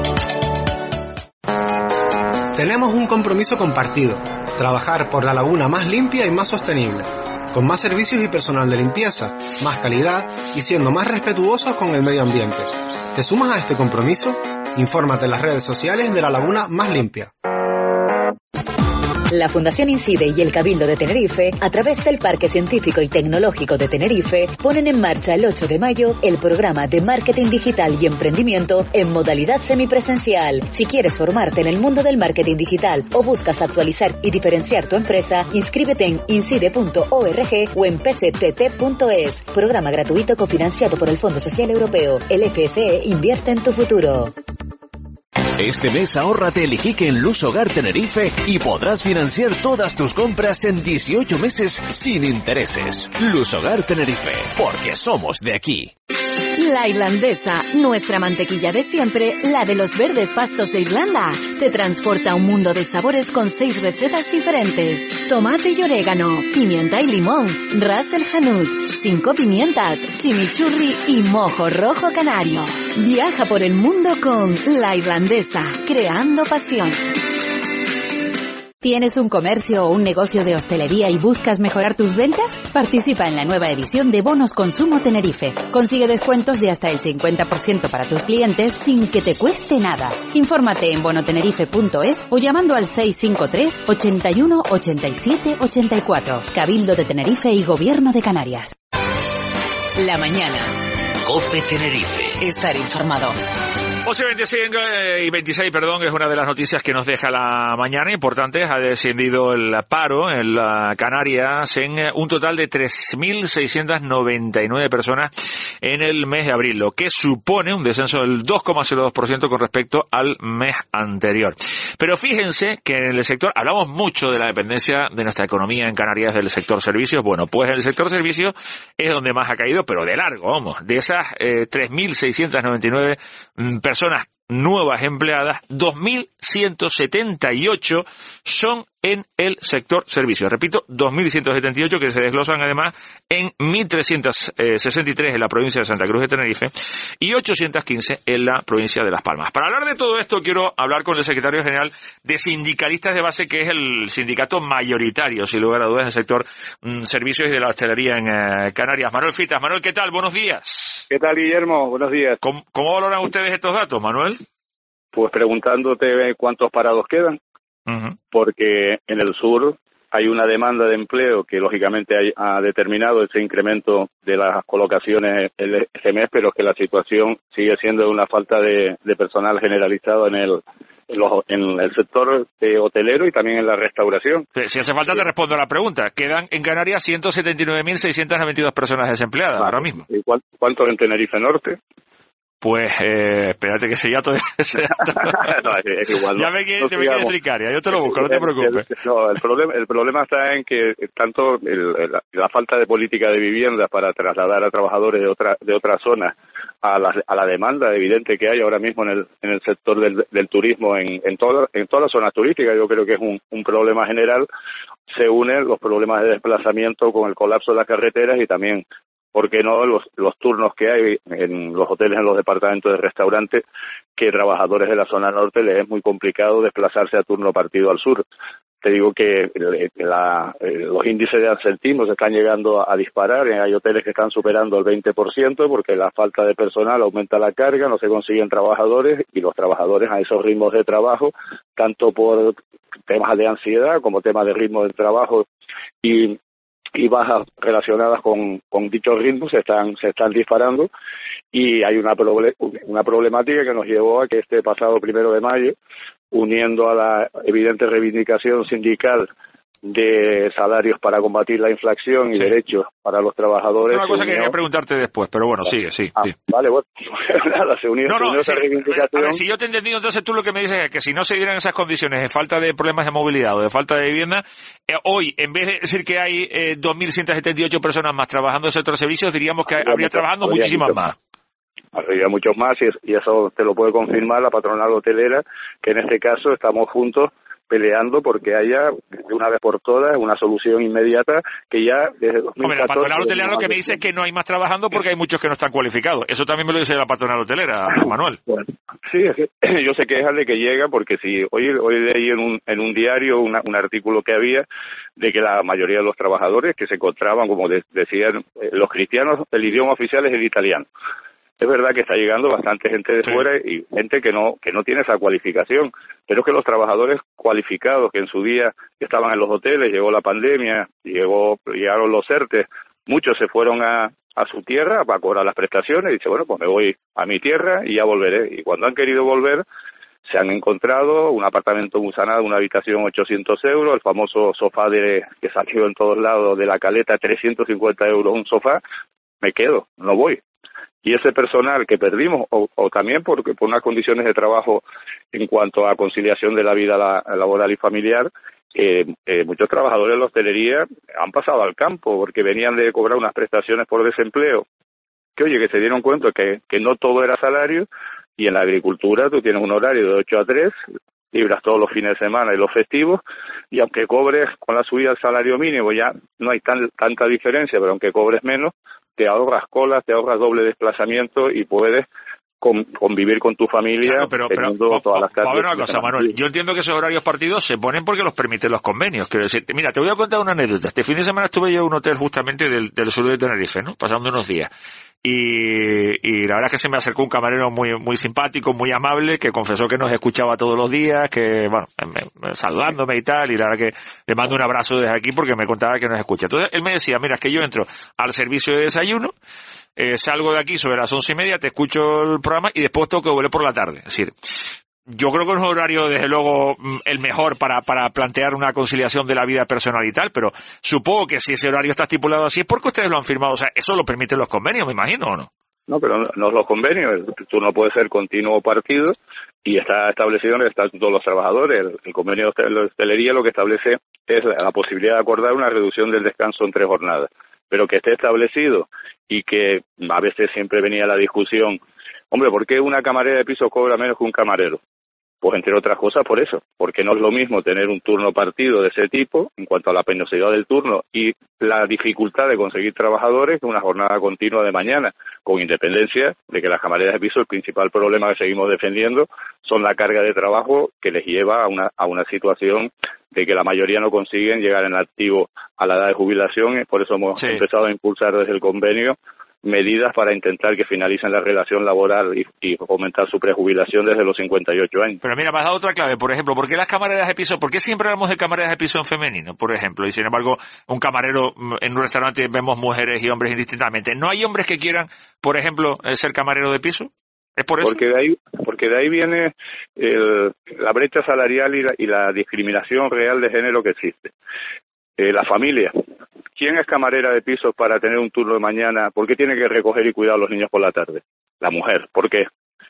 Tenemos un compromiso compartido: trabajar por la laguna más limpia y más sostenible, con más servicios y personal de limpieza, más calidad y siendo más respetuosos con el medio ambiente. ¿Te sumas a este compromiso? Infórmate en las redes sociales de la Laguna Más Limpia. La Fundación Incide y el Cabildo de Tenerife, a través del Parque Científico y Tecnológico de Tenerife, ponen en marcha el ocho de mayo el programa de Marketing Digital y Emprendimiento en modalidad semipresencial. Si quieres formarte en el mundo del marketing digital o buscas actualizar y diferenciar tu empresa, inscríbete en incide punto org o en p c t t punto es. Programa gratuito cofinanciado por el Fondo Social Europeo. El F S E invierte en tu futuro. Este mes ahórrate el Iquique en Luz Hogar Tenerife y podrás financiar todas tus compras en dieciocho meses sin intereses. Luz Hogar Tenerife, porque somos de aquí. La Irlandesa, nuestra mantequilla de siempre, la de los verdes pastos de Irlanda, te transporta a un mundo de sabores con seis recetas diferentes. Tomate y orégano, pimienta y limón, ras el hanout, cinco pimientas, chimichurri y mojo rojo canario. Viaja por el mundo con La Irlandesa, creando pasión. ¿Tienes un comercio o un negocio de hostelería y buscas mejorar tus ventas? Participa en la nueva edición de Bonos Consumo Tenerife. Consigue descuentos de hasta el cincuenta por ciento para tus clientes sin que te cueste nada. Infórmate en bonotenerife punto es o llamando al seis cinco tres, ochenta y uno, ochenta y siete, ochenta y cuatro. Cabildo de Tenerife y Gobierno de Canarias. La mañana. COPE Tenerife. Estar informado. once veinticinco y veintiséis, perdón, es una de las noticias que nos deja la mañana. Importante, ha descendido el paro en la Canarias en un total de tres mil seiscientas noventa y nueve personas en el mes de abril, lo que supone un descenso del dos coma cero dos por ciento con respecto al mes anterior. Pero fíjense que en el sector, hablamos mucho de la dependencia de nuestra economía en Canarias del sector servicios. Bueno, pues en el sector servicios es donde más ha caído, pero de largo, vamos. De esas eh, tres mil seiscientas noventa y nueve personas personas nuevas empleadas, dos mil ciento setenta y ocho son en el sector servicios. Repito, dos mil ciento setenta y ocho que se desglosan además en mil trescientos sesenta y tres en la provincia de Santa Cruz de Tenerife y ochocientos quince en la provincia de Las Palmas. Para hablar de todo esto quiero hablar con el secretario general de Sindicalistas de Base, que es el sindicato mayoritario, sin lugar a dudas, del sector mmm, servicios y de la hostelería en eh, Canarias. Manuel Fitas. Manuel, ¿qué tal? Buenos días. ¿Qué tal, Guillermo? Buenos días. ¿Cómo, cómo valoran ustedes estos datos, Manuel? Pues preguntándote cuántos parados quedan, uh-huh. porque en el sur hay una demanda de empleo que lógicamente hay, ha determinado ese incremento de las colocaciones este mes, pero que la situación sigue siendo una falta de, de personal generalizado en el en, los, en el sector eh, hotelero y también en la restauración. Sí, si hace falta te respondo a la pregunta. Quedan en Canarias ciento setenta y nueve mil seiscientas noventa y dos personas desempleadas vale. ahora mismo. ¿Y cuántos en Tenerife Norte? Pues, eh, espérate que ese dato... Ese dato no, es, es igual. Ya no, me, no te me quieres explicar, ya yo te lo busco, no te preocupes. El, no, el problema, el problema está en que tanto el, el, la falta de política de vivienda para trasladar a trabajadores de otra de otras zonas a la, a la demanda evidente que hay ahora mismo en el, en el sector del, del turismo en, en, toda, en todas las zonas turísticas, yo creo que es un, un problema general. Se unen los problemas de desplazamiento con el colapso de las carreteras y también, ¿por qué no?, los, los turnos que hay en los hoteles, en los departamentos de restaurantes, que trabajadores de la zona norte les es muy complicado desplazarse a turno partido al sur. te digo que la, los índices de absentismo se están llegando a, a disparar. Hay hoteles que están superando el veinte por ciento porque la falta de personal aumenta la carga, no se consiguen trabajadores y los trabajadores a esos ritmos de trabajo, tanto por temas de ansiedad como temas de ritmo de trabajo y y bajas relacionadas con, con dichos ritmos se están se están disparando, y hay una proble- una problemática que nos llevó a que este pasado primero de mayo, uniendo a la evidente reivindicación sindical de salarios para combatir la inflación y sí. derechos para los trabajadores. Una cosa que quería preguntarte después, pero bueno, sigue, sí. Ah, sí. Vale, bueno, nada, se unió, no, no, se unió sí, esa reivindicación. A ver, si yo te he entendido, entonces tú lo que me dices es que si no se dieran esas condiciones de falta de problemas de movilidad o de falta de vivienda, eh, hoy, en vez de decir que hay eh, dos mil ciento setenta y ocho personas más trabajando en el sector de servicios, diríamos que habría, habría mucho, trabajando habría muchísimas mucho, más. Habría muchos más, y, y eso te lo puede confirmar la patronal hotelera, que en este caso estamos juntos peleando porque haya de una vez por todas una solución inmediata que ya desde dos mil catorce... Hombre, la patronal hotelera lo que me dice es que no hay más trabajando porque hay muchos que no están cualificados. Eso también me lo dice la patronal hotelera, Manuel. Bueno, sí, es que ellos se quejan de que llega porque si hoy hoy leí en un en un diario una, un artículo que había de que la mayoría de los trabajadores que se encontraban, como de, decían eh, los cristianos, el idioma oficial es el italiano. Es verdad que está llegando bastante gente de sí. fuera y gente que no que no tiene esa cualificación, pero es que los trabajadores cualificados que en su día estaban en los hoteles, llegó la pandemia, llegó llegaron los ERTE, muchos se fueron a, a su tierra para cobrar las prestaciones y dice, bueno, pues me voy a mi tierra y ya volveré. Y cuando han querido volver, se han encontrado un apartamento busanado, una habitación ochocientos euros, el famoso sofá de que salió en todos lados de la Caleta, trescientos cincuenta euros un sofá, me quedo, no voy. Y ese personal que perdimos, o, o también porque por unas condiciones de trabajo en cuanto a conciliación de la vida la, laboral y familiar, eh, eh, muchos trabajadores de la hostelería han pasado al campo porque venían de cobrar unas prestaciones por desempleo, que oye, que se dieron cuenta que, que no todo era salario, y en la agricultura tú tienes un horario de ocho a tres, libras todos los fines de semana y los festivos, y aunque cobres con la subida del salario mínimo ya no hay tan, tanta diferencia, pero aunque cobres menos, te ahorras colas, te ahorras doble desplazamiento y puedes con, convivir con tu familia. Claro, pero, pero todas pa, las pa, a ver una cosa, Manuel. Yo entiendo que esos horarios partidos se ponen porque los permiten los convenios. Quiero decir, mira, te voy a contar una anécdota. Este fin de semana estuve yo en un hotel justamente del, del sur de Tenerife, ¿no? Pasando unos días. Y, y la verdad es que se me acercó un camarero muy muy simpático, muy amable, que confesó que nos escuchaba todos los días, que, bueno, me, me, saludándome y tal, y la verdad que le mando un abrazo desde aquí porque me contaba que nos escucha. Entonces él me decía, mira, es que yo entro al servicio de desayuno, eh, salgo de aquí sobre las once y media, te escucho el programa y después tengo que volver por la tarde. Es decir, yo creo que es un horario, desde luego, el mejor para, para plantear una conciliación de la vida personal y tal, pero supongo que si ese horario está estipulado así es porque ustedes lo han firmado. O sea, eso lo permiten los convenios, me imagino, ¿o no? No, pero no, no es los convenios. Tú no puedes ser continuo partido y está establecido en el Estatuto de los Trabajadores. El, el convenio de la hostelería lo que establece es la, la posibilidad de acordar una reducción del descanso en tres jornadas, pero que esté establecido y que a veces siempre venía la discusión, hombre, ¿por qué una camarera de piso cobra menos que un camarero? Pues entre otras cosas por eso, porque no es lo mismo tener un turno partido de ese tipo en cuanto a la penosidad del turno y la dificultad de conseguir trabajadores que una jornada continua de mañana, con independencia de que las camareras de piso el principal problema que seguimos defendiendo son la carga de trabajo que les lleva a una, a una situación de que la mayoría no consiguen llegar en activo a la edad de jubilación, y por eso hemos sí. empezado a impulsar desde el convenio medidas para intentar que finalicen la relación laboral y, y fomentar su prejubilación desde los cincuenta y ocho años. Pero mira, me has dado otra clave. Por ejemplo, ¿por qué las camareras de piso? ¿Por qué siempre hablamos de camareras de piso en femenino, por ejemplo? Y sin embargo, un camarero en un restaurante vemos mujeres y hombres indistintamente. ¿No hay hombres que quieran, por ejemplo, ser camarero de piso? ¿Es por eso? Porque de ahí, porque de ahí viene el, la brecha salarial y la, y la discriminación real de género que existe. Eh, la familia. ¿Quién es camarera de pisos para tener un turno de mañana? ¿Por qué tiene que recoger y cuidar a los niños por la tarde? La mujer. ¿Por qué?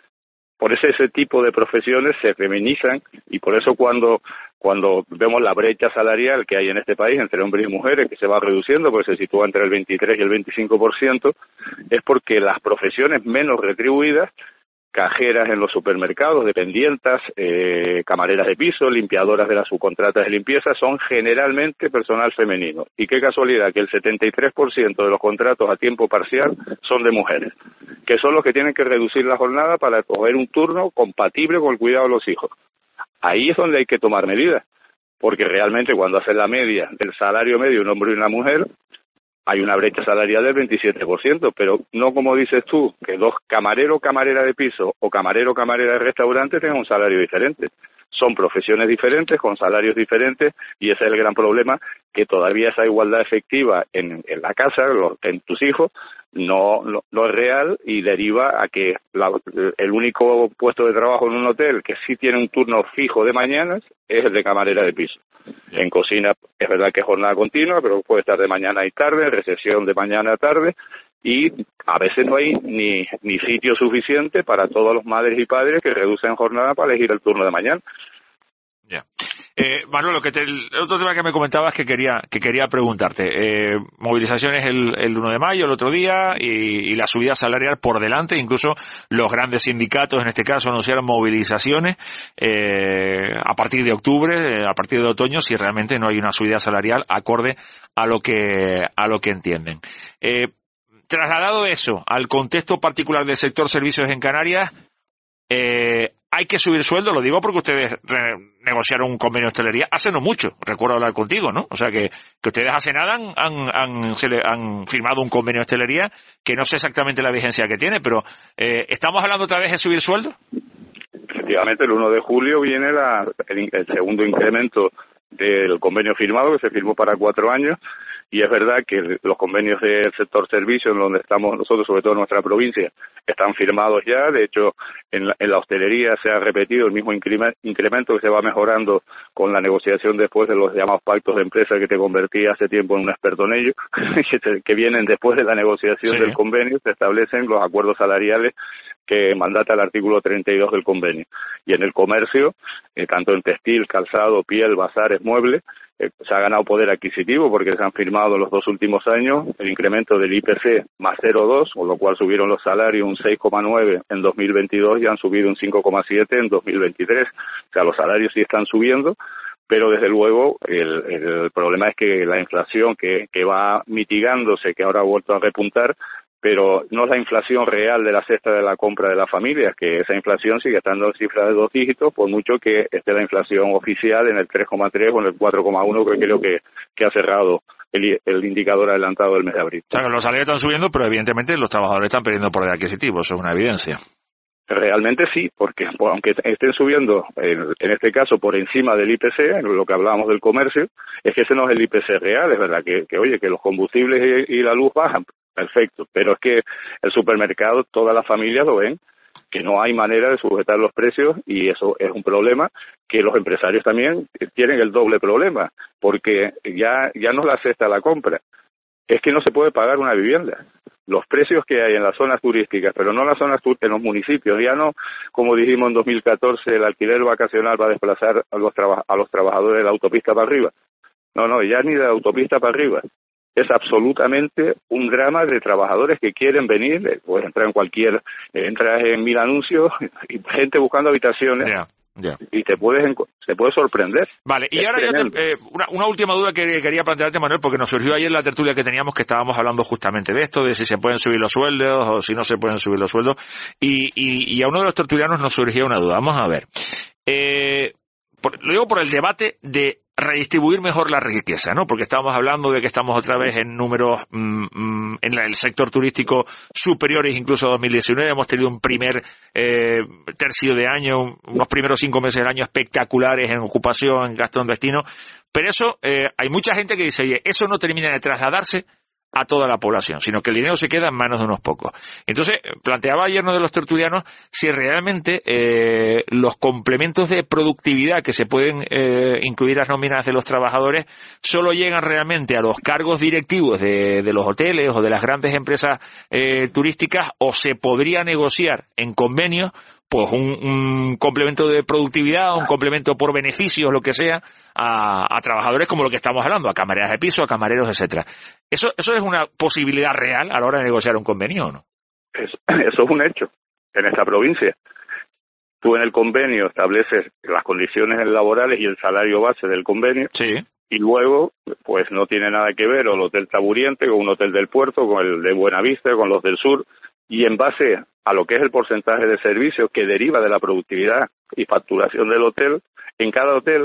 Por eso ese tipo de profesiones se feminizan y por eso cuando cuando vemos la brecha salarial que hay en este país entre hombres y mujeres, que se va reduciendo, porque se sitúa entre el veintitrés y el veinticinco por ciento, es porque las profesiones menos retribuidas, cajeras en los supermercados, dependientas, eh, camareras de piso, limpiadoras de las subcontratas de limpieza, son generalmente personal femenino. Y qué casualidad que el setenta y tres por ciento de los contratos a tiempo parcial son de mujeres, que son los que tienen que reducir la jornada para coger un turno compatible con el cuidado de los hijos. Ahí es donde hay que tomar medidas. porque realmente cuando haces la media del salario medio de un hombre y una mujer, hay una brecha salarial del veintisiete por ciento, pero no como dices tú, que dos camarero camarera de piso o camarero camarera de restaurante tengan un salario diferente. Son profesiones diferentes, con salarios diferentes, y ese es el gran problema, que todavía esa igualdad efectiva en, en la casa, en tus hijos, no, no, no es real, y deriva a que la, el único puesto de trabajo en un hotel que sí tiene un turno fijo de mañanas es el de camarera de piso. En cocina es verdad que es jornada continua, pero puede estar de mañana y tarde, recepción de mañana a tarde, y a veces no hay ni, ni sitio suficiente para todos los madres y padres que reducen jornada para elegir el turno de mañana. Ya. Eh, Manuel, que te, el otro tema que me comentabas que quería que quería preguntarte. Eh, movilizaciones el, el uno de mayo, el otro día, y, y la subida salarial por delante. Incluso los grandes sindicatos, en este caso, anunciaron movilizaciones eh, a partir de octubre, eh, a partir de otoño, si realmente no hay una subida salarial acorde a lo que a lo que entienden. Eh, trasladado eso al contexto particular del sector servicios en Canarias, eh, hay que subir sueldo, lo digo porque ustedes negociaron un convenio de hostelería hace no mucho, recuerdo hablar contigo, ¿no? O sea que, que ustedes hace nada han, han, han, se le, han firmado un convenio de hostelería que no sé exactamente la vigencia que tiene, pero eh, ¿estamos hablando otra vez de subir sueldo? Efectivamente, el uno de julio viene la, el, el segundo incremento del convenio firmado, que se firmó para cuatro años, y es verdad que los convenios del sector servicios, en donde estamos nosotros, sobre todo en nuestra provincia, están firmados ya. De hecho, en la, en la hostelería se ha repetido el mismo incremento que se va mejorando con la negociación después de los llamados pactos de empresa, que te convertí hace tiempo en un experto en ello, que, te, que vienen después de la negociación sí. del convenio, se establecen los acuerdos salariales que mandata el artículo treinta y dos del convenio. Y en el comercio, eh, tanto en textil, calzado, piel, bazares, muebles, eh, se ha ganado poder adquisitivo porque se han firmado en los dos últimos años el incremento del I P C más cero coma dos, con lo cual subieron los salarios un seis coma nueve en dos mil veintidós y han subido un cinco coma siete en dos mil veintitrés. O sea, los salarios sí están subiendo, pero desde luego el, el problema es que la inflación que, que va mitigándose, que ahora ha vuelto a repuntar, pero no es la inflación real de la cesta de la compra de las familias, que esa inflación sigue estando en cifras de dos dígitos, por mucho que esté la inflación oficial en el tres coma tres o en el cuatro coma uno, que creo que, que ha cerrado el, el indicador adelantado del mes de abril. O sea, que los salarios están subiendo, pero evidentemente los trabajadores están perdiendo poder adquisitivo, eso es una evidencia. Realmente sí, porque pues, aunque estén subiendo, en, en este caso, por encima del I P C, en lo que hablábamos del comercio, es que ese no es el I P C real, es verdad que, que oye, que los combustibles y, y la luz bajan, perfecto, pero es que el supermercado, todas las familias lo ven, que no hay manera de sujetar los precios, y eso es un problema que los empresarios también tienen el doble problema, porque ya, ya no la cesta la compra, es que no se puede pagar una vivienda. Los precios que hay en las zonas turísticas, pero no en las zonas en los municipios, ya no, como dijimos en dos mil catorce, el alquiler vacacional va a desplazar a los, traba, a los trabajadores de la autopista para arriba. No, no, ya ni de la autopista para arriba. Es absolutamente un drama de trabajadores que quieren venir, puedes entrar en cualquier, entras en mil anuncios y gente buscando habitaciones. Yeah. Yeah. Y te puedes te puedes sorprender. Vale, y es ahora yo te, eh, una, una última duda que quería plantearte, Manuel, porque nos surgió ayer la tertulia que teníamos, que estábamos hablando justamente de esto, de si se pueden subir los sueldos o si no se pueden subir los sueldos, y, y, y a uno de los tertulianos nos surgió una duda. Vamos a ver. Eh, por, lo digo por el debate de redistribuir mejor la riqueza, ¿no? Porque estamos hablando de que estamos otra vez en números mmm, en el sector turístico superiores incluso a dos mil diecinueve. Hemos tenido un primer eh, tercio de año, unos primeros cinco meses del año espectaculares en ocupación, en gasto en destino. Pero eso, eh, hay mucha gente que dice, oye, eso no termina de trasladarse a toda la población, sino que el dinero se queda en manos de unos pocos. Entonces, planteaba ayer uno de los tertulianos si realmente eh, los complementos de productividad que se pueden eh, incluir a las nóminas de los trabajadores solo llegan realmente a los cargos directivos de, de los hoteles o de las grandes empresas eh, turísticas, o se podría negociar en convenios pues un, un complemento de productividad, un complemento por beneficios, lo que sea, a, a trabajadores como lo que estamos hablando, a camareras de piso, a camareros, etcétera. ¿Eso eso es una posibilidad real a la hora de negociar un convenio o no? Eso, eso es un hecho en esta provincia. Tú en el convenio estableces las condiciones laborales y el salario base del convenio. Sí. Y luego, pues no tiene nada que ver el Hotel Taburiente con un hotel del puerto, con el de Buenavista, con los del sur, y en base a lo que es el porcentaje de servicios que deriva de la productividad y facturación del hotel, en cada hotel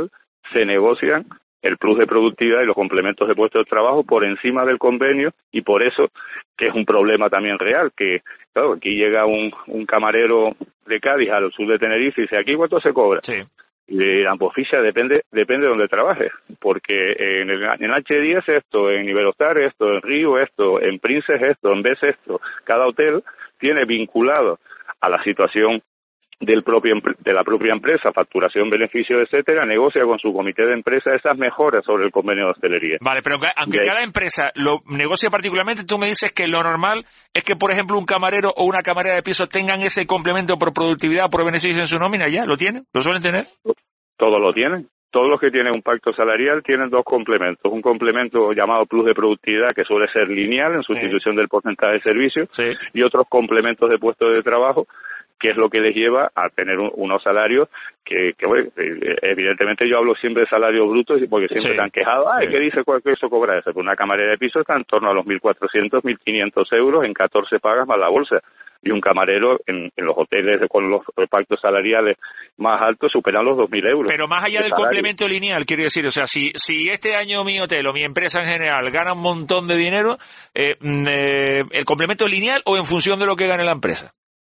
se negocian el plus de productividad y los complementos de puesto de trabajo por encima del convenio, y por eso que es un problema también real, que claro, aquí llega un, un camarero de Cádiz al sur de Tenerife y dice, ¿aquí cuánto se cobra? Sí. Y le dirán, pues ficha, depende depende de donde trabajes, porque en el en H diez esto, en Iberostar esto, en Río esto, en Princess esto, en B E S esto. Cada hotel tiene vinculado a la situación del propio de la propia empresa, facturación, beneficio, etcétera, negocia con su comité de empresa esas mejoras sobre el convenio de hostelería. Vale, pero aunque de cada empresa lo negocia particularmente, tú me dices que lo normal es que, por ejemplo, un camarero o una camarera de piso tengan ese complemento por productividad, por beneficio en su nómina, ¿ya? ¿Lo tienen? ¿Lo suelen tener? Todos lo tienen. Todos los que tienen un pacto salarial tienen dos complementos. Un complemento llamado plus de productividad, que suele ser lineal en sustitución sí. del porcentaje de servicio, sí. y otros complementos de puesto de trabajo, que es lo que les lleva a tener un, unos salarios que, que bueno, evidentemente yo hablo siempre de salario bruto porque siempre sí. se han quejado, ay, sí. ¿qué dice cuál que eso cobra eso? Pues una camarera de piso está en torno a los mil cuatrocientos, mil quinientos euros en catorce pagas más la bolsa. Y un camarero en, en los hoteles con los pactos salariales más altos superan los dos mil euros. Pero más allá del salario. Complemento lineal, quiere decir, o sea, si si este año mi hotel o mi empresa en general gana un montón de dinero, eh, eh, ¿el complemento lineal o en función de lo que gane la empresa?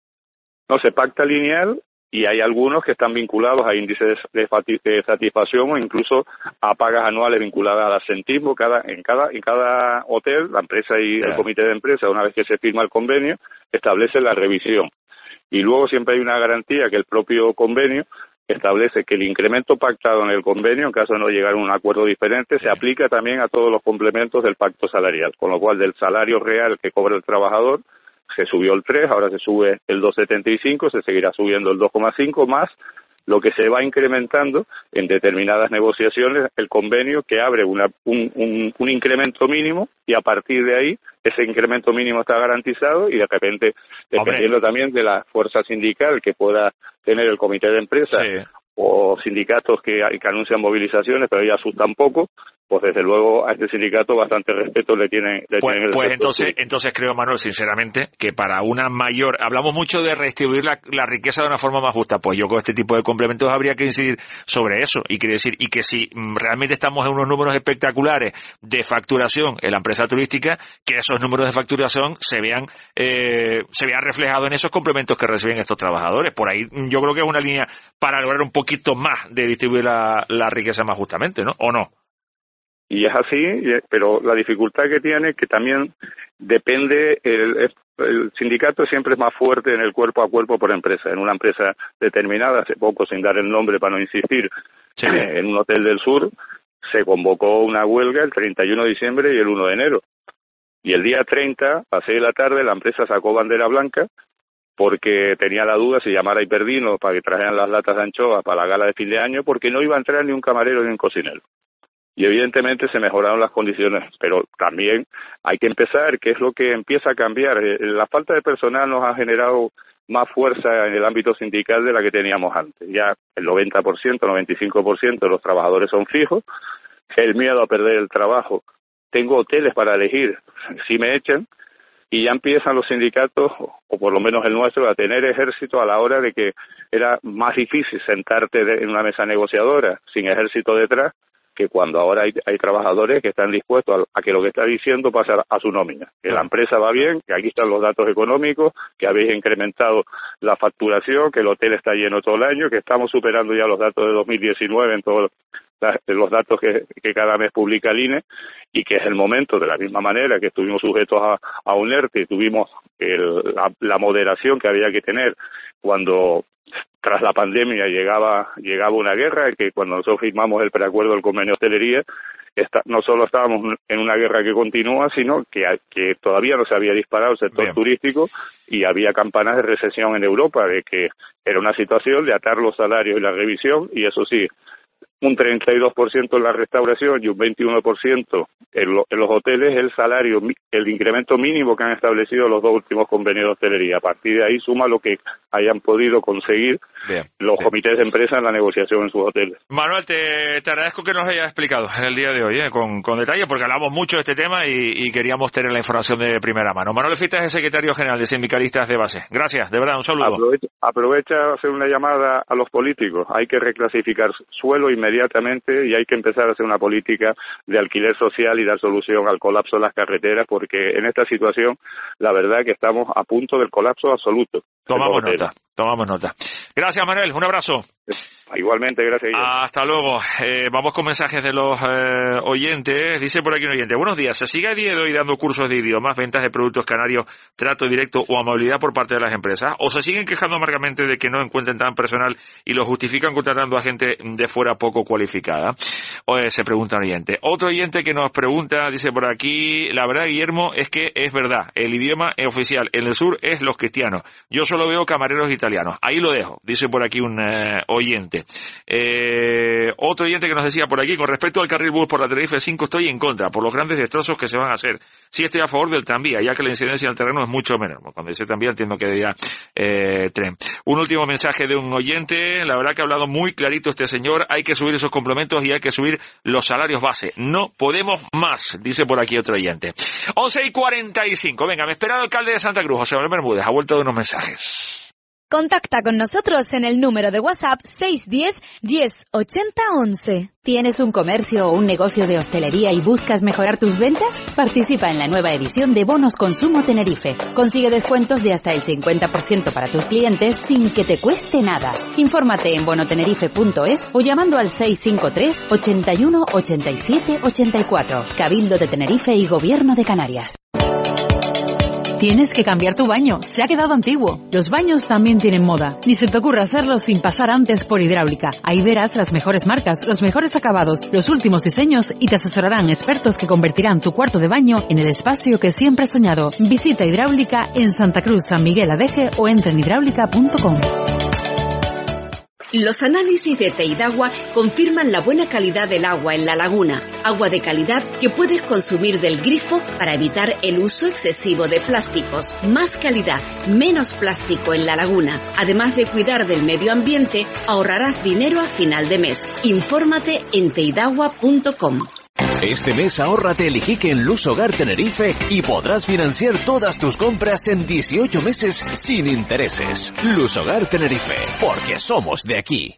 No, se pacta lineal y hay algunos que están vinculados a índices de, de satisfacción o incluso a pagas anuales vinculadas al asentismo. Cada, en, cada, en cada hotel, la empresa y claro. el comité de empresa, una vez que se firma el convenio, establece la revisión. Y luego siempre hay una garantía que el propio convenio establece que el incremento pactado en el convenio, en caso de no llegar a un acuerdo diferente, sí. se aplica también a todos los complementos del pacto salarial. Con lo cual, del salario real que cobra el trabajador, se subió el tres, ahora se sube el dos coma setenta y cinco, se seguirá subiendo el dos coma cinco, más lo que se va incrementando en determinadas negociaciones, el convenio que abre una, un, un, un incremento mínimo y a partir de ahí ese incremento mínimo está garantizado y de repente, dependiendo Hombre. también de la fuerza sindical que pueda tener el comité de empresa sí. o sindicatos que, que anuncian movilizaciones, pero ya asustan poco, pues desde luego a este sindicato bastante respeto le tienen, le pues, tienen el pues entonces entonces creo, Manuel, sinceramente, que para una mayor, hablamos mucho de redistribuir la, la riqueza de una forma más justa, pues yo con este tipo de complementos habría que incidir sobre eso, y quiere decir, y que si realmente estamos en unos números espectaculares de facturación en la empresa turística, que esos números de facturación se vean eh, se vean reflejados en esos complementos que reciben estos trabajadores. Por ahí yo creo que es una línea para lograr un poquito más de distribuir la, la riqueza más justamente, ¿no? ¿O no? Y es así, pero la dificultad que tiene es que también depende, el, el sindicato siempre es más fuerte en el cuerpo a cuerpo por empresa. En una empresa determinada, hace poco, sin dar el nombre para no insistir, sí. eh, en un hotel del sur, se convocó una huelga el treinta y uno de diciembre y el uno de enero. Y el día treinta, a seis de la tarde, la empresa sacó bandera blanca porque tenía la duda si llamar a Hiperdino para que trajeran las latas de anchoas para la gala de fin de año, porque no iba a entrar ni un camarero ni un cocinero. Y evidentemente se mejoraron las condiciones, pero también hay que empezar, que es lo que empieza a cambiar. La falta de personal nos ha generado más fuerza en el ámbito sindical de la que teníamos antes. Ya el noventa por ciento, noventa y cinco por ciento de los trabajadores son fijos. El miedo a perder el trabajo. Tengo hoteles para elegir si me echan, y ya empiezan los sindicatos, o por lo menos el nuestro, a tener ejército a la hora de que era más difícil sentarte en una mesa negociadora sin ejército detrás, que cuando ahora hay, hay trabajadores que están dispuestos a, a que lo que está diciendo pase a, a su nómina, que la empresa va bien, que aquí están los datos económicos, que habéis incrementado la facturación, que el hotel está lleno todo el año, que estamos superando ya los datos de dos mil diecinueve en todos los datos que, que cada mes publica el I N E, y que es el momento, de la misma manera que estuvimos sujetos a, a un ERTE y tuvimos el, la, la moderación que había que tener cuando tras la pandemia llegaba llegaba una guerra, que cuando nosotros firmamos el preacuerdo del convenio de hostelería, está, no solo estábamos en una guerra que continúa, sino que, que todavía no se había disparado el sector Bien. turístico y había campanas de recesión en Europa, de que era una situación de atar los salarios y la revisión, y eso sí, un treinta y dos por ciento en la restauración y un veintiuno por ciento en, lo, en los hoteles el salario, el incremento mínimo que han establecido los dos últimos convenios de hostelería. A partir de ahí suma lo que hayan podido conseguir bien, los bien. comités de empresa en la negociación en sus hoteles. Manuel, te, te agradezco que nos hayas explicado en el día de hoy, ¿eh? con, con detalle, porque hablamos mucho de este tema y, y queríamos tener la información de primera mano. Manuel Fitas es el secretario general de Sindicalistas de Base. Gracias, de verdad, un saludo. Aprovecha, aprovecha a hacer una llamada a los políticos. Hay que reclasificar suelo inmediatamente y hay que empezar a hacer una política de alquiler social y dar solución al colapso de las carreteras, porque en esta situación la verdad que estamos a punto del colapso absoluto. Tomamos nota, tomamos nota. Gracias, Manuel, un abrazo. Igualmente, gracias. Hasta luego. Eh, vamos con mensajes de los eh, oyentes. Dice por aquí un oyente: buenos días, ¿se sigue a día de hoy dando cursos de idiomas, ventas de productos canarios, trato directo o amabilidad por parte de las empresas? ¿O se siguen quejando amargamente de que no encuentren tan personal y lo justifican contratando a gente de fuera poco cualificada? O, eh, se pregunta un oyente. Otro oyente que nos pregunta, dice por aquí: la verdad, Guillermo, es que es verdad, el idioma oficial en el sur es los cristianos. Yo solo veo camareros italianos. Ahí lo dejo, dice por aquí un eh, oyente. Eh, otro oyente que nos decía por aquí: con respecto al carril bus por la Tenerife cinco, estoy en contra por los grandes destrozos que se van a hacer. Sí estoy a favor del tranvía, ya que la incidencia del terreno es mucho menor. Cuando dice tranvía entiendo que diría eh, tren. Un último mensaje de un oyente: la verdad que ha hablado muy clarito este señor, hay que subir esos complementos y hay que subir los salarios base. No podemos más, dice por aquí otro oyente. once y cuarenta y cinco, venga, me espera el alcalde de Santa Cruz, José Manuel Bermúdez, ha vuelto de unos mensajes. Contacta con nosotros en el número de WhatsApp seis uno cero, diez, ochenta, once. ¿Tienes un comercio o un negocio de hostelería y buscas mejorar tus ventas? Participa en la nueva edición de Bonos Consumo Tenerife. Consigue descuentos de hasta el cincuenta por ciento para tus clientes sin que te cueste nada. Infórmate en bonotenerife punto es o llamando al seis cinco tres, ochenta y uno, ochenta y siete, ochenta y cuatro. Cabildo de Tenerife y Gobierno de Canarias. Tienes que cambiar tu baño, se ha quedado antiguo. Los baños también tienen moda. Ni se te ocurra hacerlo sin pasar antes por Hidráulica. Ahí verás las mejores marcas, los mejores acabados, los últimos diseños y te asesorarán expertos que convertirán tu cuarto de baño en el espacio que siempre has soñado. Visita Hidráulica en Santa Cruz, San Miguel Adeje o entra en hidráulica punto com. Los análisis de Teidagua confirman la buena calidad del agua en la laguna. Agua de calidad que puedes consumir del grifo para evitar el uso excesivo de plásticos. Más calidad, menos plástico en la laguna. Además de cuidar del medio ambiente, ahorrarás dinero a final de mes. Infórmate en teidagua punto com. Este mes ahórrate el Iquique en Luz Hogar Tenerife y podrás financiar todas tus compras en dieciocho meses sin intereses. Luz Hogar Tenerife, porque somos de aquí.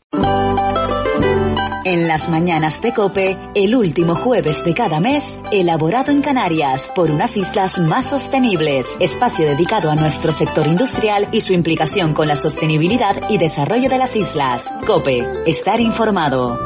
En las mañanas de COPE, el último jueves de cada mes, elaborado en Canarias por unas islas más sostenibles. Espacio dedicado a nuestro sector industrial y su implicación con la sostenibilidad y desarrollo de las islas. COPE, estar informado.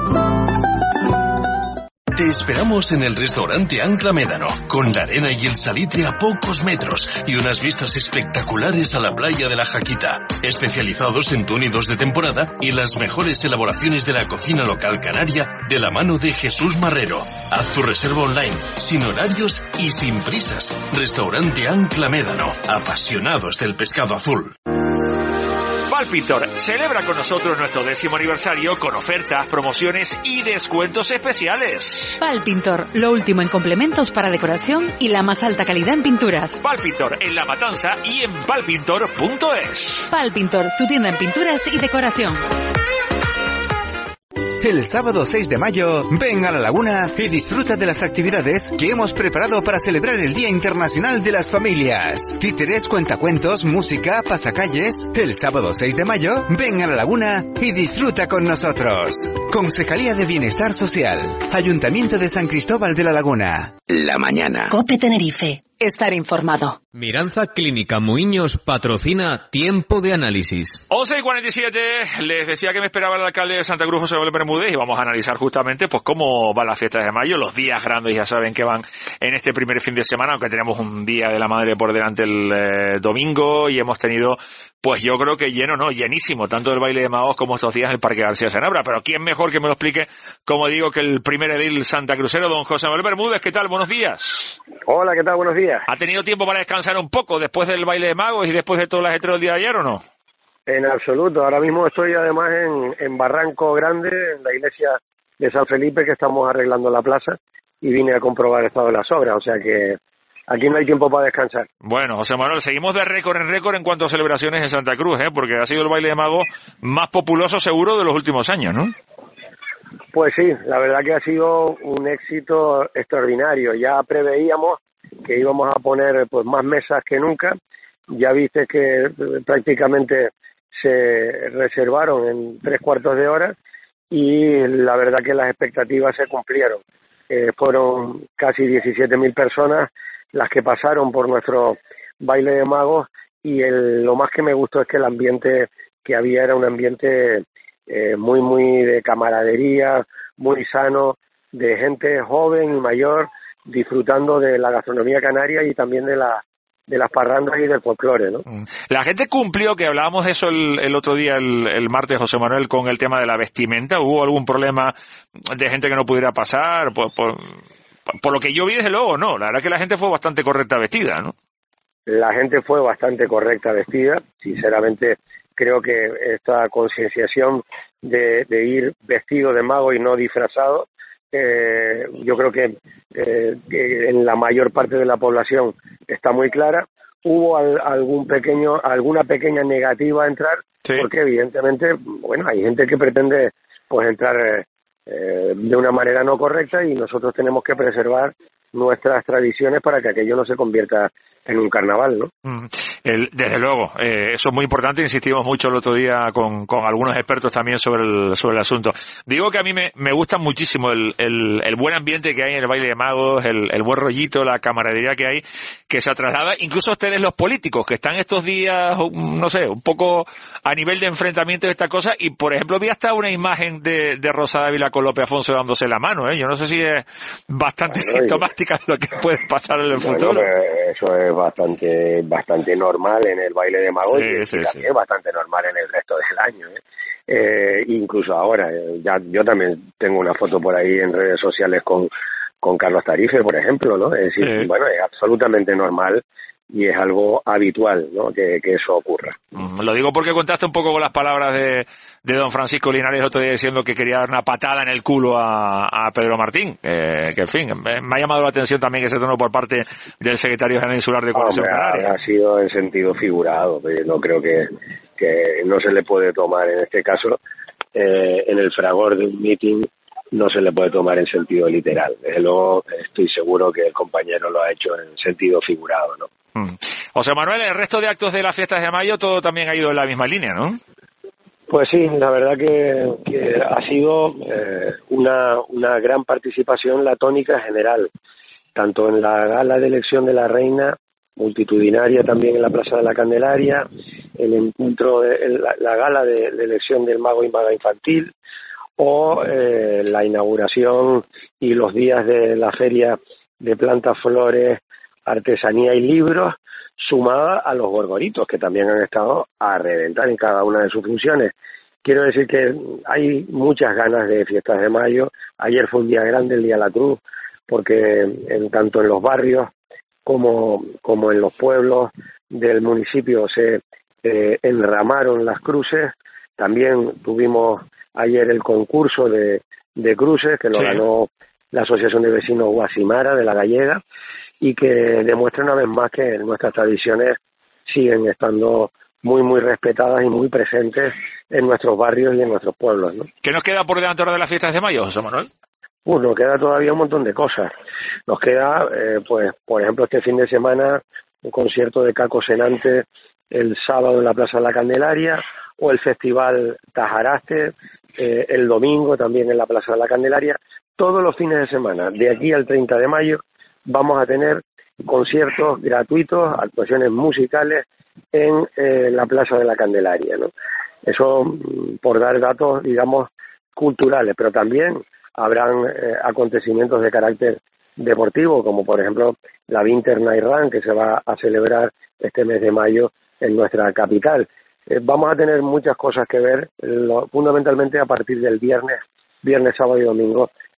Te esperamos en el restaurante Ancla Médano, con la arena y el salitre a pocos metros y unas vistas espectaculares a la playa de la Jaquita. Especializados en túnidos de temporada y las mejores elaboraciones de la cocina local canaria de la mano de Jesús Marrero. Haz tu reserva online, sin horarios y sin prisas. Restaurante Ancla Médano, apasionados del pescado azul. Palpintor celebra con nosotros nuestro décimo aniversario con ofertas, promociones y descuentos especiales. Palpintor, lo último en complementos para decoración y la más alta calidad en pinturas. Palpintor en La Matanza y en palpintor punto es. Palpintor, tu tienda en pinturas y decoración. El sábado seis de mayo, ven a la Laguna y disfruta de las actividades que hemos preparado para celebrar el Día Internacional de las Familias. Títeres, cuentacuentos, música, pasacalles. El sábado seis de mayo, ven a la Laguna y disfruta con nosotros. Concejalía de Bienestar Social, Ayuntamiento de San Cristóbal de la Laguna. La mañana. COPE Tenerife. Estar informado. Miranza Clínica Muiños patrocina Tiempo de Análisis. once y cuarenta y siete, les decía que me esperaba el alcalde de Santa Cruz, José Manuel Bermúdez, y vamos a analizar justamente pues cómo van las fiestas de mayo, los días grandes ya saben que van en este primer fin de semana, aunque tenemos un Día de la Madre por delante el eh, domingo, y hemos tenido, pues yo creo que lleno, no, llenísimo, tanto el baile de magos como estos días en el Parque García Sanabria, pero ¿quién mejor que me lo explique, como digo, que el primer edil santacrucero, don José Manuel Bermúdez? ¿Qué tal? Buenos días. Hola, ¿qué tal? Buenos días. ¿Ha tenido tiempo para descansar un poco después del baile de magos y después de todo el ajetreo del día de ayer o no? En absoluto. Ahora mismo estoy además en, en Barranco Grande, en la iglesia de San Felipe, que estamos arreglando la plaza. y vine a comprobar el estado de las obras, o sea que aquí no hay tiempo para descansar. Bueno, José Manuel, seguimos de récord en récord en cuanto a celebraciones en Santa Cruz, ¿eh? Porque ha sido el baile de mago más populoso seguro de los últimos años, ¿no? Pues sí, la verdad que ha sido un éxito extraordinario. Ya preveíamos que íbamos a poner pues más mesas que nunca. Ya viste que prácticamente se reservaron en tres cuartos de hora y la verdad que las expectativas se cumplieron. Eh, fueron casi diecisiete mil personas las que pasaron por nuestro baile de magos y el, lo más que me gustó es que el ambiente que había era un ambiente eh, muy, muy de camaradería, muy sano, de gente joven y mayor disfrutando de la gastronomía canaria y también de la de las parrandas y del folclore, ¿no? La gente cumplió, que hablábamos de eso el, el otro día, el, el martes, José Manuel, con el tema de la vestimenta. ¿Hubo algún problema de gente que no pudiera pasar? Por, por, por lo que yo vi, desde luego, no. La verdad que la gente fue bastante correcta vestida, ¿no? La gente fue bastante correcta vestida. Sinceramente, creo que esta concienciación de, de ir vestido de mago y no disfrazado, Eh, yo creo que, eh, que en la mayor parte de la población está muy clara. Hubo al, algún pequeño, alguna pequeña negativa a entrar, sí. Porque evidentemente, bueno, hay gente que pretende pues entrar eh, de una manera no correcta y nosotros tenemos que preservar nuestras tradiciones para que aquello no se convierta en un carnaval, ¿no? Mm, el, desde luego, eh, eso es muy importante, insistimos mucho el otro día con, con algunos expertos también sobre el, sobre el asunto. Digo que a mí me, me gusta muchísimo el, el, el buen ambiente que hay en el baile de magos, el, el buen rollito, la camaradería que hay, que se traslada incluso a ustedes los políticos, que están estos días, no sé, un poco a nivel de enfrentamiento de esta cosa, y por ejemplo vi hasta una imagen de, de Rosa Dávila con López Afonso dándose la mano, ¿eh? Yo no sé si es bastante bueno, sintomática de lo que puede pasar en el bueno, futuro. Pues eso es bastante bastante normal en el baile de magos sí, y sí, también sí. bastante normal en el resto del año, ¿eh? Eh, incluso ahora, eh, ya yo también tengo una foto por ahí en redes sociales con, con Carlos Tarife, por ejemplo, ¿no? Es decir, sí. bueno, es absolutamente normal y es algo habitual, ¿no? Que, que eso ocurra. Mm, lo digo porque contaste un poco con las palabras de, de don Francisco Linares el otro día diciendo que quería dar una patada en el culo a, a Pedro Martín, eh, que en fin, me, me ha llamado la atención también que se tono por parte del secretario general insular de Conexión Canaria. Ha sido en sentido figurado, no creo que, que no se le puede tomar en este caso, eh, en el fragor de un meeting, no se le puede tomar en sentido literal. Desde luego estoy seguro que el compañero lo ha hecho en sentido figurado, ¿no? Mm. José Manuel, el resto de actos de las fiestas de mayo todo también ha ido en la misma línea, ¿no? Pues sí, la verdad que, que ha sido eh, una, una gran participación la tónica general, tanto en la gala de elección de la reina, multitudinaria también en la Plaza de la Candelaria, el encuentro, de, la, la gala de, de elección del mago y maga infantil, o eh, la inauguración y los días de la feria de plantas, flores, artesanía y libros, sumada a los gorgoritos, que también han estado a reventar en cada una de sus funciones. Quiero decir que hay muchas ganas de fiestas de mayo. Ayer fue un día grande, el Día de la Cruz, porque en, tanto en los barrios como, como en los pueblos del municipio se eh, enramaron las cruces. También tuvimos ayer el concurso de, de cruces, que lo sí. ganó la Asociación de Vecinos Guasimara de la Gallega, y que demuestra una vez más que nuestras tradiciones siguen estando muy, muy respetadas y muy presentes en nuestros barrios y en nuestros pueblos, ¿no? ¿Qué nos queda por delante ahora de las fiestas de mayo, José Manuel? Uh, nos queda todavía un montón de cosas. Nos queda, eh, pues, por ejemplo, este fin de semana, un concierto de Caco Senante el sábado en la Plaza de la Candelaria, o el Festival Tajaraste eh, el domingo también en la Plaza de la Candelaria. Todos los fines de semana, de aquí al treinta de mayo, vamos a tener conciertos gratuitos, actuaciones musicales en eh, la Plaza de la Candelaria, ¿no? Eso por dar datos, digamos, culturales, pero también habrán eh, acontecimientos de carácter deportivo, como por ejemplo la Winter Night Run, que se va a celebrar este mes de mayo en nuestra capital. Eh, vamos a tener muchas cosas que ver, lo, fundamentalmente a partir del viernes, viernes, sábado y domingo,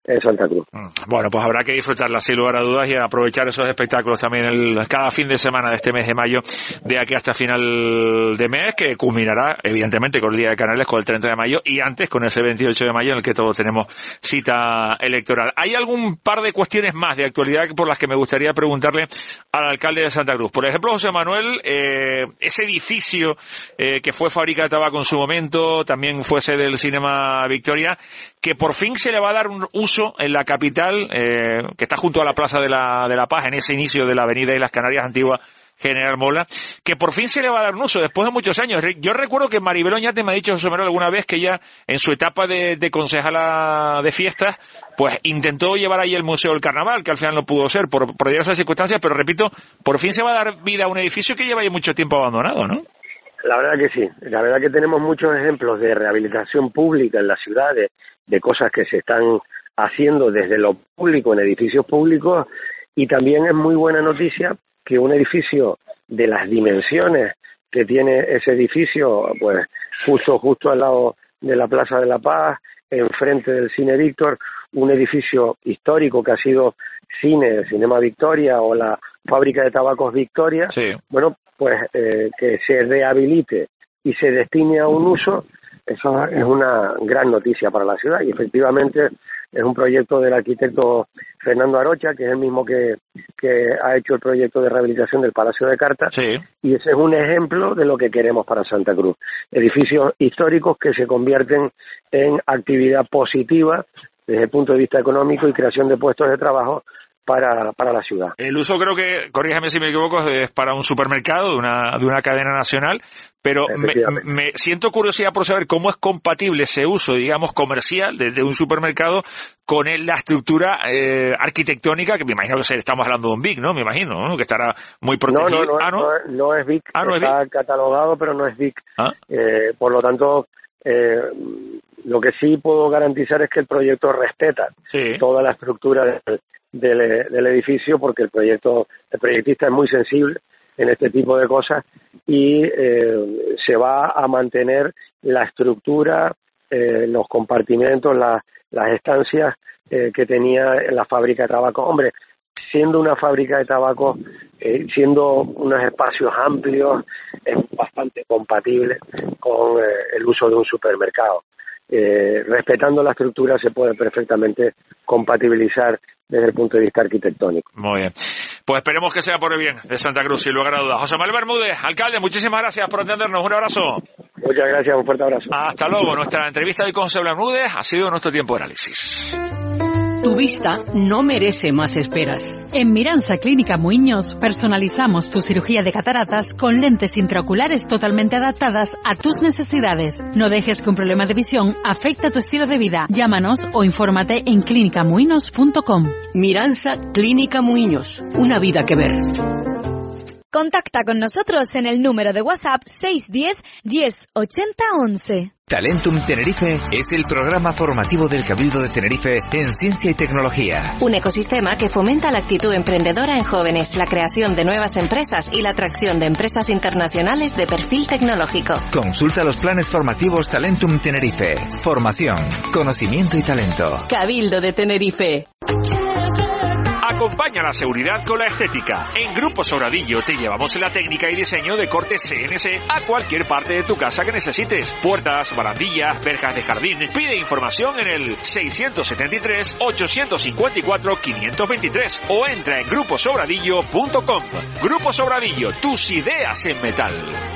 en Santa Cruz. Bueno, pues habrá que disfrutarla sin lugar a dudas y aprovechar esos espectáculos también el, cada fin de semana de este mes de mayo, de aquí hasta final de mes, que culminará evidentemente con el Día de Canales, con el treinta de mayo, y antes con ese veintiocho de mayo en el que todos tenemos cita electoral. Hay algún par de cuestiones más de actualidad por las que me gustaría preguntarle al alcalde de Santa Cruz. Por ejemplo, José Manuel, eh, ese edificio eh, que fue fábrica de tabaco en su momento, también fue sede del Cinema Victoria, que por fin se le va a dar un uso en la capital, eh, que está junto a la Plaza de la, de la Paz, en ese inicio de la Avenida de las Canarias Antigua General Mola, que por fin se le va a dar un uso después de muchos años. Yo recuerdo que Maribel Oñate me ha dicho, José Manuel, alguna vez que ella, en su etapa de, de concejala de fiestas, pues intentó llevar ahí el Museo del Carnaval, que al final no pudo ser por, por diversas circunstancias, pero repito, por fin se va a dar vida a un edificio que lleva ya mucho tiempo abandonado, ¿no? La verdad que sí, la verdad que tenemos muchos ejemplos de rehabilitación pública en la ciudad, de, de cosas que se están haciendo desde lo público en edificios públicos, y también es muy buena noticia que un edificio de las dimensiones que tiene ese edificio, pues justo justo al lado de la Plaza de la Paz, enfrente del Cine Víctor, un edificio histórico que ha sido Cine, Cinema Victoria o la Fábrica de Tabacos Victoria, sí. Bueno, pues eh, que se rehabilite y se destine a un uso, eso es una gran noticia para la ciudad, y efectivamente es un proyecto del arquitecto Fernando Arocha, que es el mismo que, que ha hecho el proyecto de rehabilitación del Palacio de Carta, sí. Y ese es un ejemplo de lo que queremos para Santa Cruz. Edificios históricos que se convierten en actividad positiva desde el punto de vista económico y creación de puestos de trabajo para para la ciudad. El uso, creo que, corrígeme si me equivoco, es para un supermercado de una de una cadena nacional, pero me, me siento curiosidad por saber cómo es compatible ese uso, digamos, comercial desde un supermercado con el, la estructura eh, arquitectónica, que me imagino que estamos hablando de un Vic, ¿no? Me imagino, ¿no? Que estará muy protegido. No, no, no, ¿Ah, no? no, es, no es Vic, ¿Ah, no está es Vic? catalogado, pero no es Vic. ¿Ah? Eh, por lo tanto, eh, lo que sí puedo garantizar es que el proyecto respeta sí. toda la estructura del Del, del edificio, porque el proyecto el proyectista es muy sensible en este tipo de cosas y eh, se va a mantener la estructura, eh, los compartimentos, la, las estancias eh, que tenía en la fábrica de tabaco. Hombre, siendo una fábrica de tabaco, eh, siendo unos espacios amplios, es bastante compatible con eh, el uso de un supermercado. Eh, respetando la estructura se puede perfectamente compatibilizar desde el punto de vista arquitectónico. Muy bien. Pues esperemos que sea por el bien de Santa Cruz, sin lugar a dudas. José Manuel Bermúdez, alcalde, muchísimas gracias por atendernos. Un abrazo. Muchas gracias, un fuerte abrazo. Hasta luego. Nuestra entrevista hoy con José Bermúdez ha sido nuestro tiempo de análisis. Tu vista no merece más esperas. En Miransa Clínica Muiños personalizamos tu cirugía de cataratas con lentes intraoculares totalmente adaptadas a tus necesidades. No dejes que un problema de visión afecte a tu estilo de vida. Llámanos o infórmate en clínica muiños punto com. Miransa Clínica Muiños, una vida que ver. Contacta con nosotros en el número de WhatsApp seis uno cero, diez, ochenta, once. Talentum Tenerife es el programa formativo del Cabildo de Tenerife en ciencia y tecnología. Un ecosistema que fomenta la actitud emprendedora en jóvenes, la creación de nuevas empresas y la atracción de empresas internacionales de perfil tecnológico. Consulta los planes formativos Talentum Tenerife. Formación, conocimiento y talento. Cabildo de Tenerife. Acompaña la seguridad con la estética. En Grupo Sobradillo te llevamos la técnica y diseño de corte C N C a cualquier parte de tu casa que necesites. Puertas, barandillas, verjas de jardín. Pide información en el seiscientos setenta y tres, ochocientos cincuenta y cuatro, quinientos veintitrés o entra en grupo sobradillo punto com. Grupo Sobradillo, tus ideas en metal.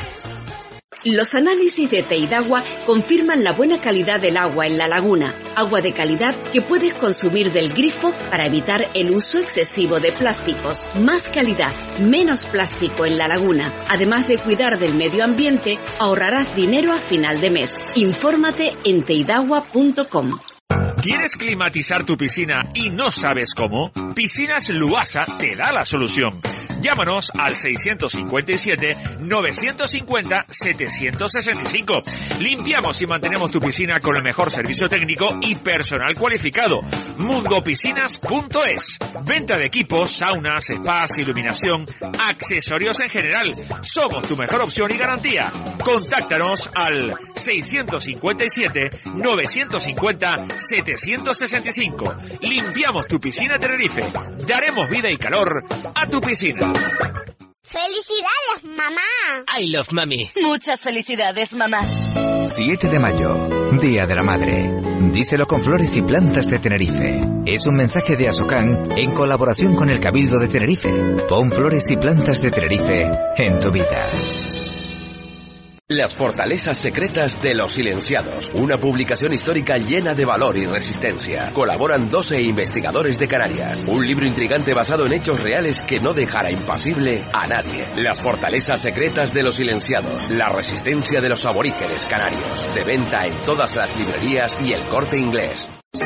Los análisis de Teidagua confirman la buena calidad del agua en la laguna. Agua de calidad que puedes consumir del grifo para evitar el uso excesivo de plásticos. Más calidad, menos plástico en la laguna. Además de cuidar del medio ambiente, ahorrarás dinero a final de mes. Infórmate en teidagua punto com. ¿Quieres climatizar tu piscina y no sabes cómo? Piscinas Luasa te da la solución. Llámanos al seiscientos cincuenta y siete, novecientos cincuenta, setecientos sesenta y cinco. Limpiamos y mantenemos tu piscina con el mejor servicio técnico y personal cualificado. mundo piscinas punto es. Venta de equipos, saunas, spas, iluminación, accesorios en general. Somos tu mejor opción y garantía. Contáctanos al seiscientos cincuenta y siete, novecientos cincuenta, setecientos sesenta y cinco. Limpiamos tu piscina Tenerife. Daremos vida y calor a tu piscina. ¡Felicidades, mamá! I love mommy. Muchas felicidades, mamá. siete de mayo, Día de la Madre. Díselo con flores y plantas de Tenerife. Es un mensaje de Asocan en colaboración con el Cabildo de Tenerife. Pon flores y plantas de Tenerife en tu vida. Las fortalezas secretas de los silenciados. Una publicación histórica llena de valor y resistencia. Colaboran doce investigadores de Canarias. Un libro intrigante basado en hechos reales que no dejará impasible a nadie. Las fortalezas secretas de los silenciados. La resistencia de los aborígenes canarios. De venta en todas las librerías y El Corte Inglés.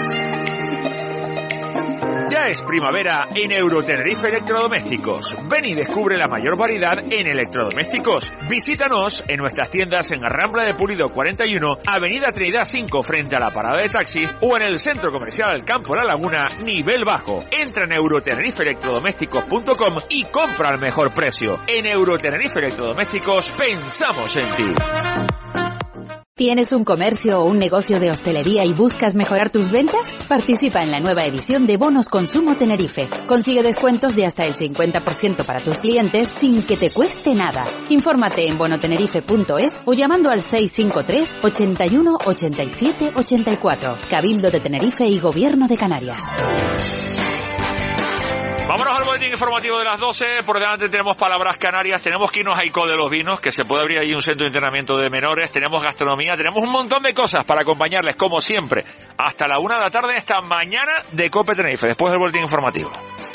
Ya es primavera en Eurotenerife Electrodomésticos. Ven y descubre la mayor variedad en electrodomésticos. Visítanos en nuestras tiendas en Rambla de Pulido cuarenta y uno, Avenida Trinidad cinco frente a la parada de taxi o en el Centro Comercial del Campo La Laguna, nivel bajo. Entra en eurotenerife electrodomésticos punto com y compra al mejor precio. En Eurotenerife Electrodomésticos pensamos en ti. ¿Tienes un comercio o un negocio de hostelería y buscas mejorar tus ventas? Participa en la nueva edición de Bonos Consumo Tenerife. Consigue descuentos de hasta el cincuenta por ciento para tus clientes sin que te cueste nada. Infórmate en bonotenerife punto es o llamando al seis cinco tres, ochenta y uno, ochenta y siete, ochenta y cuatro. Cabildo de Tenerife y Gobierno de Canarias. Vámonos al boletín informativo de las doce. Por delante tenemos palabras canarias, tenemos que irnos a Ico de los Vinos, que se puede abrir allí un centro de entrenamiento de menores, tenemos gastronomía, tenemos un montón de cosas para acompañarles, como siempre, hasta la una de la tarde esta mañana de COPE Tenerife, después del boletín informativo.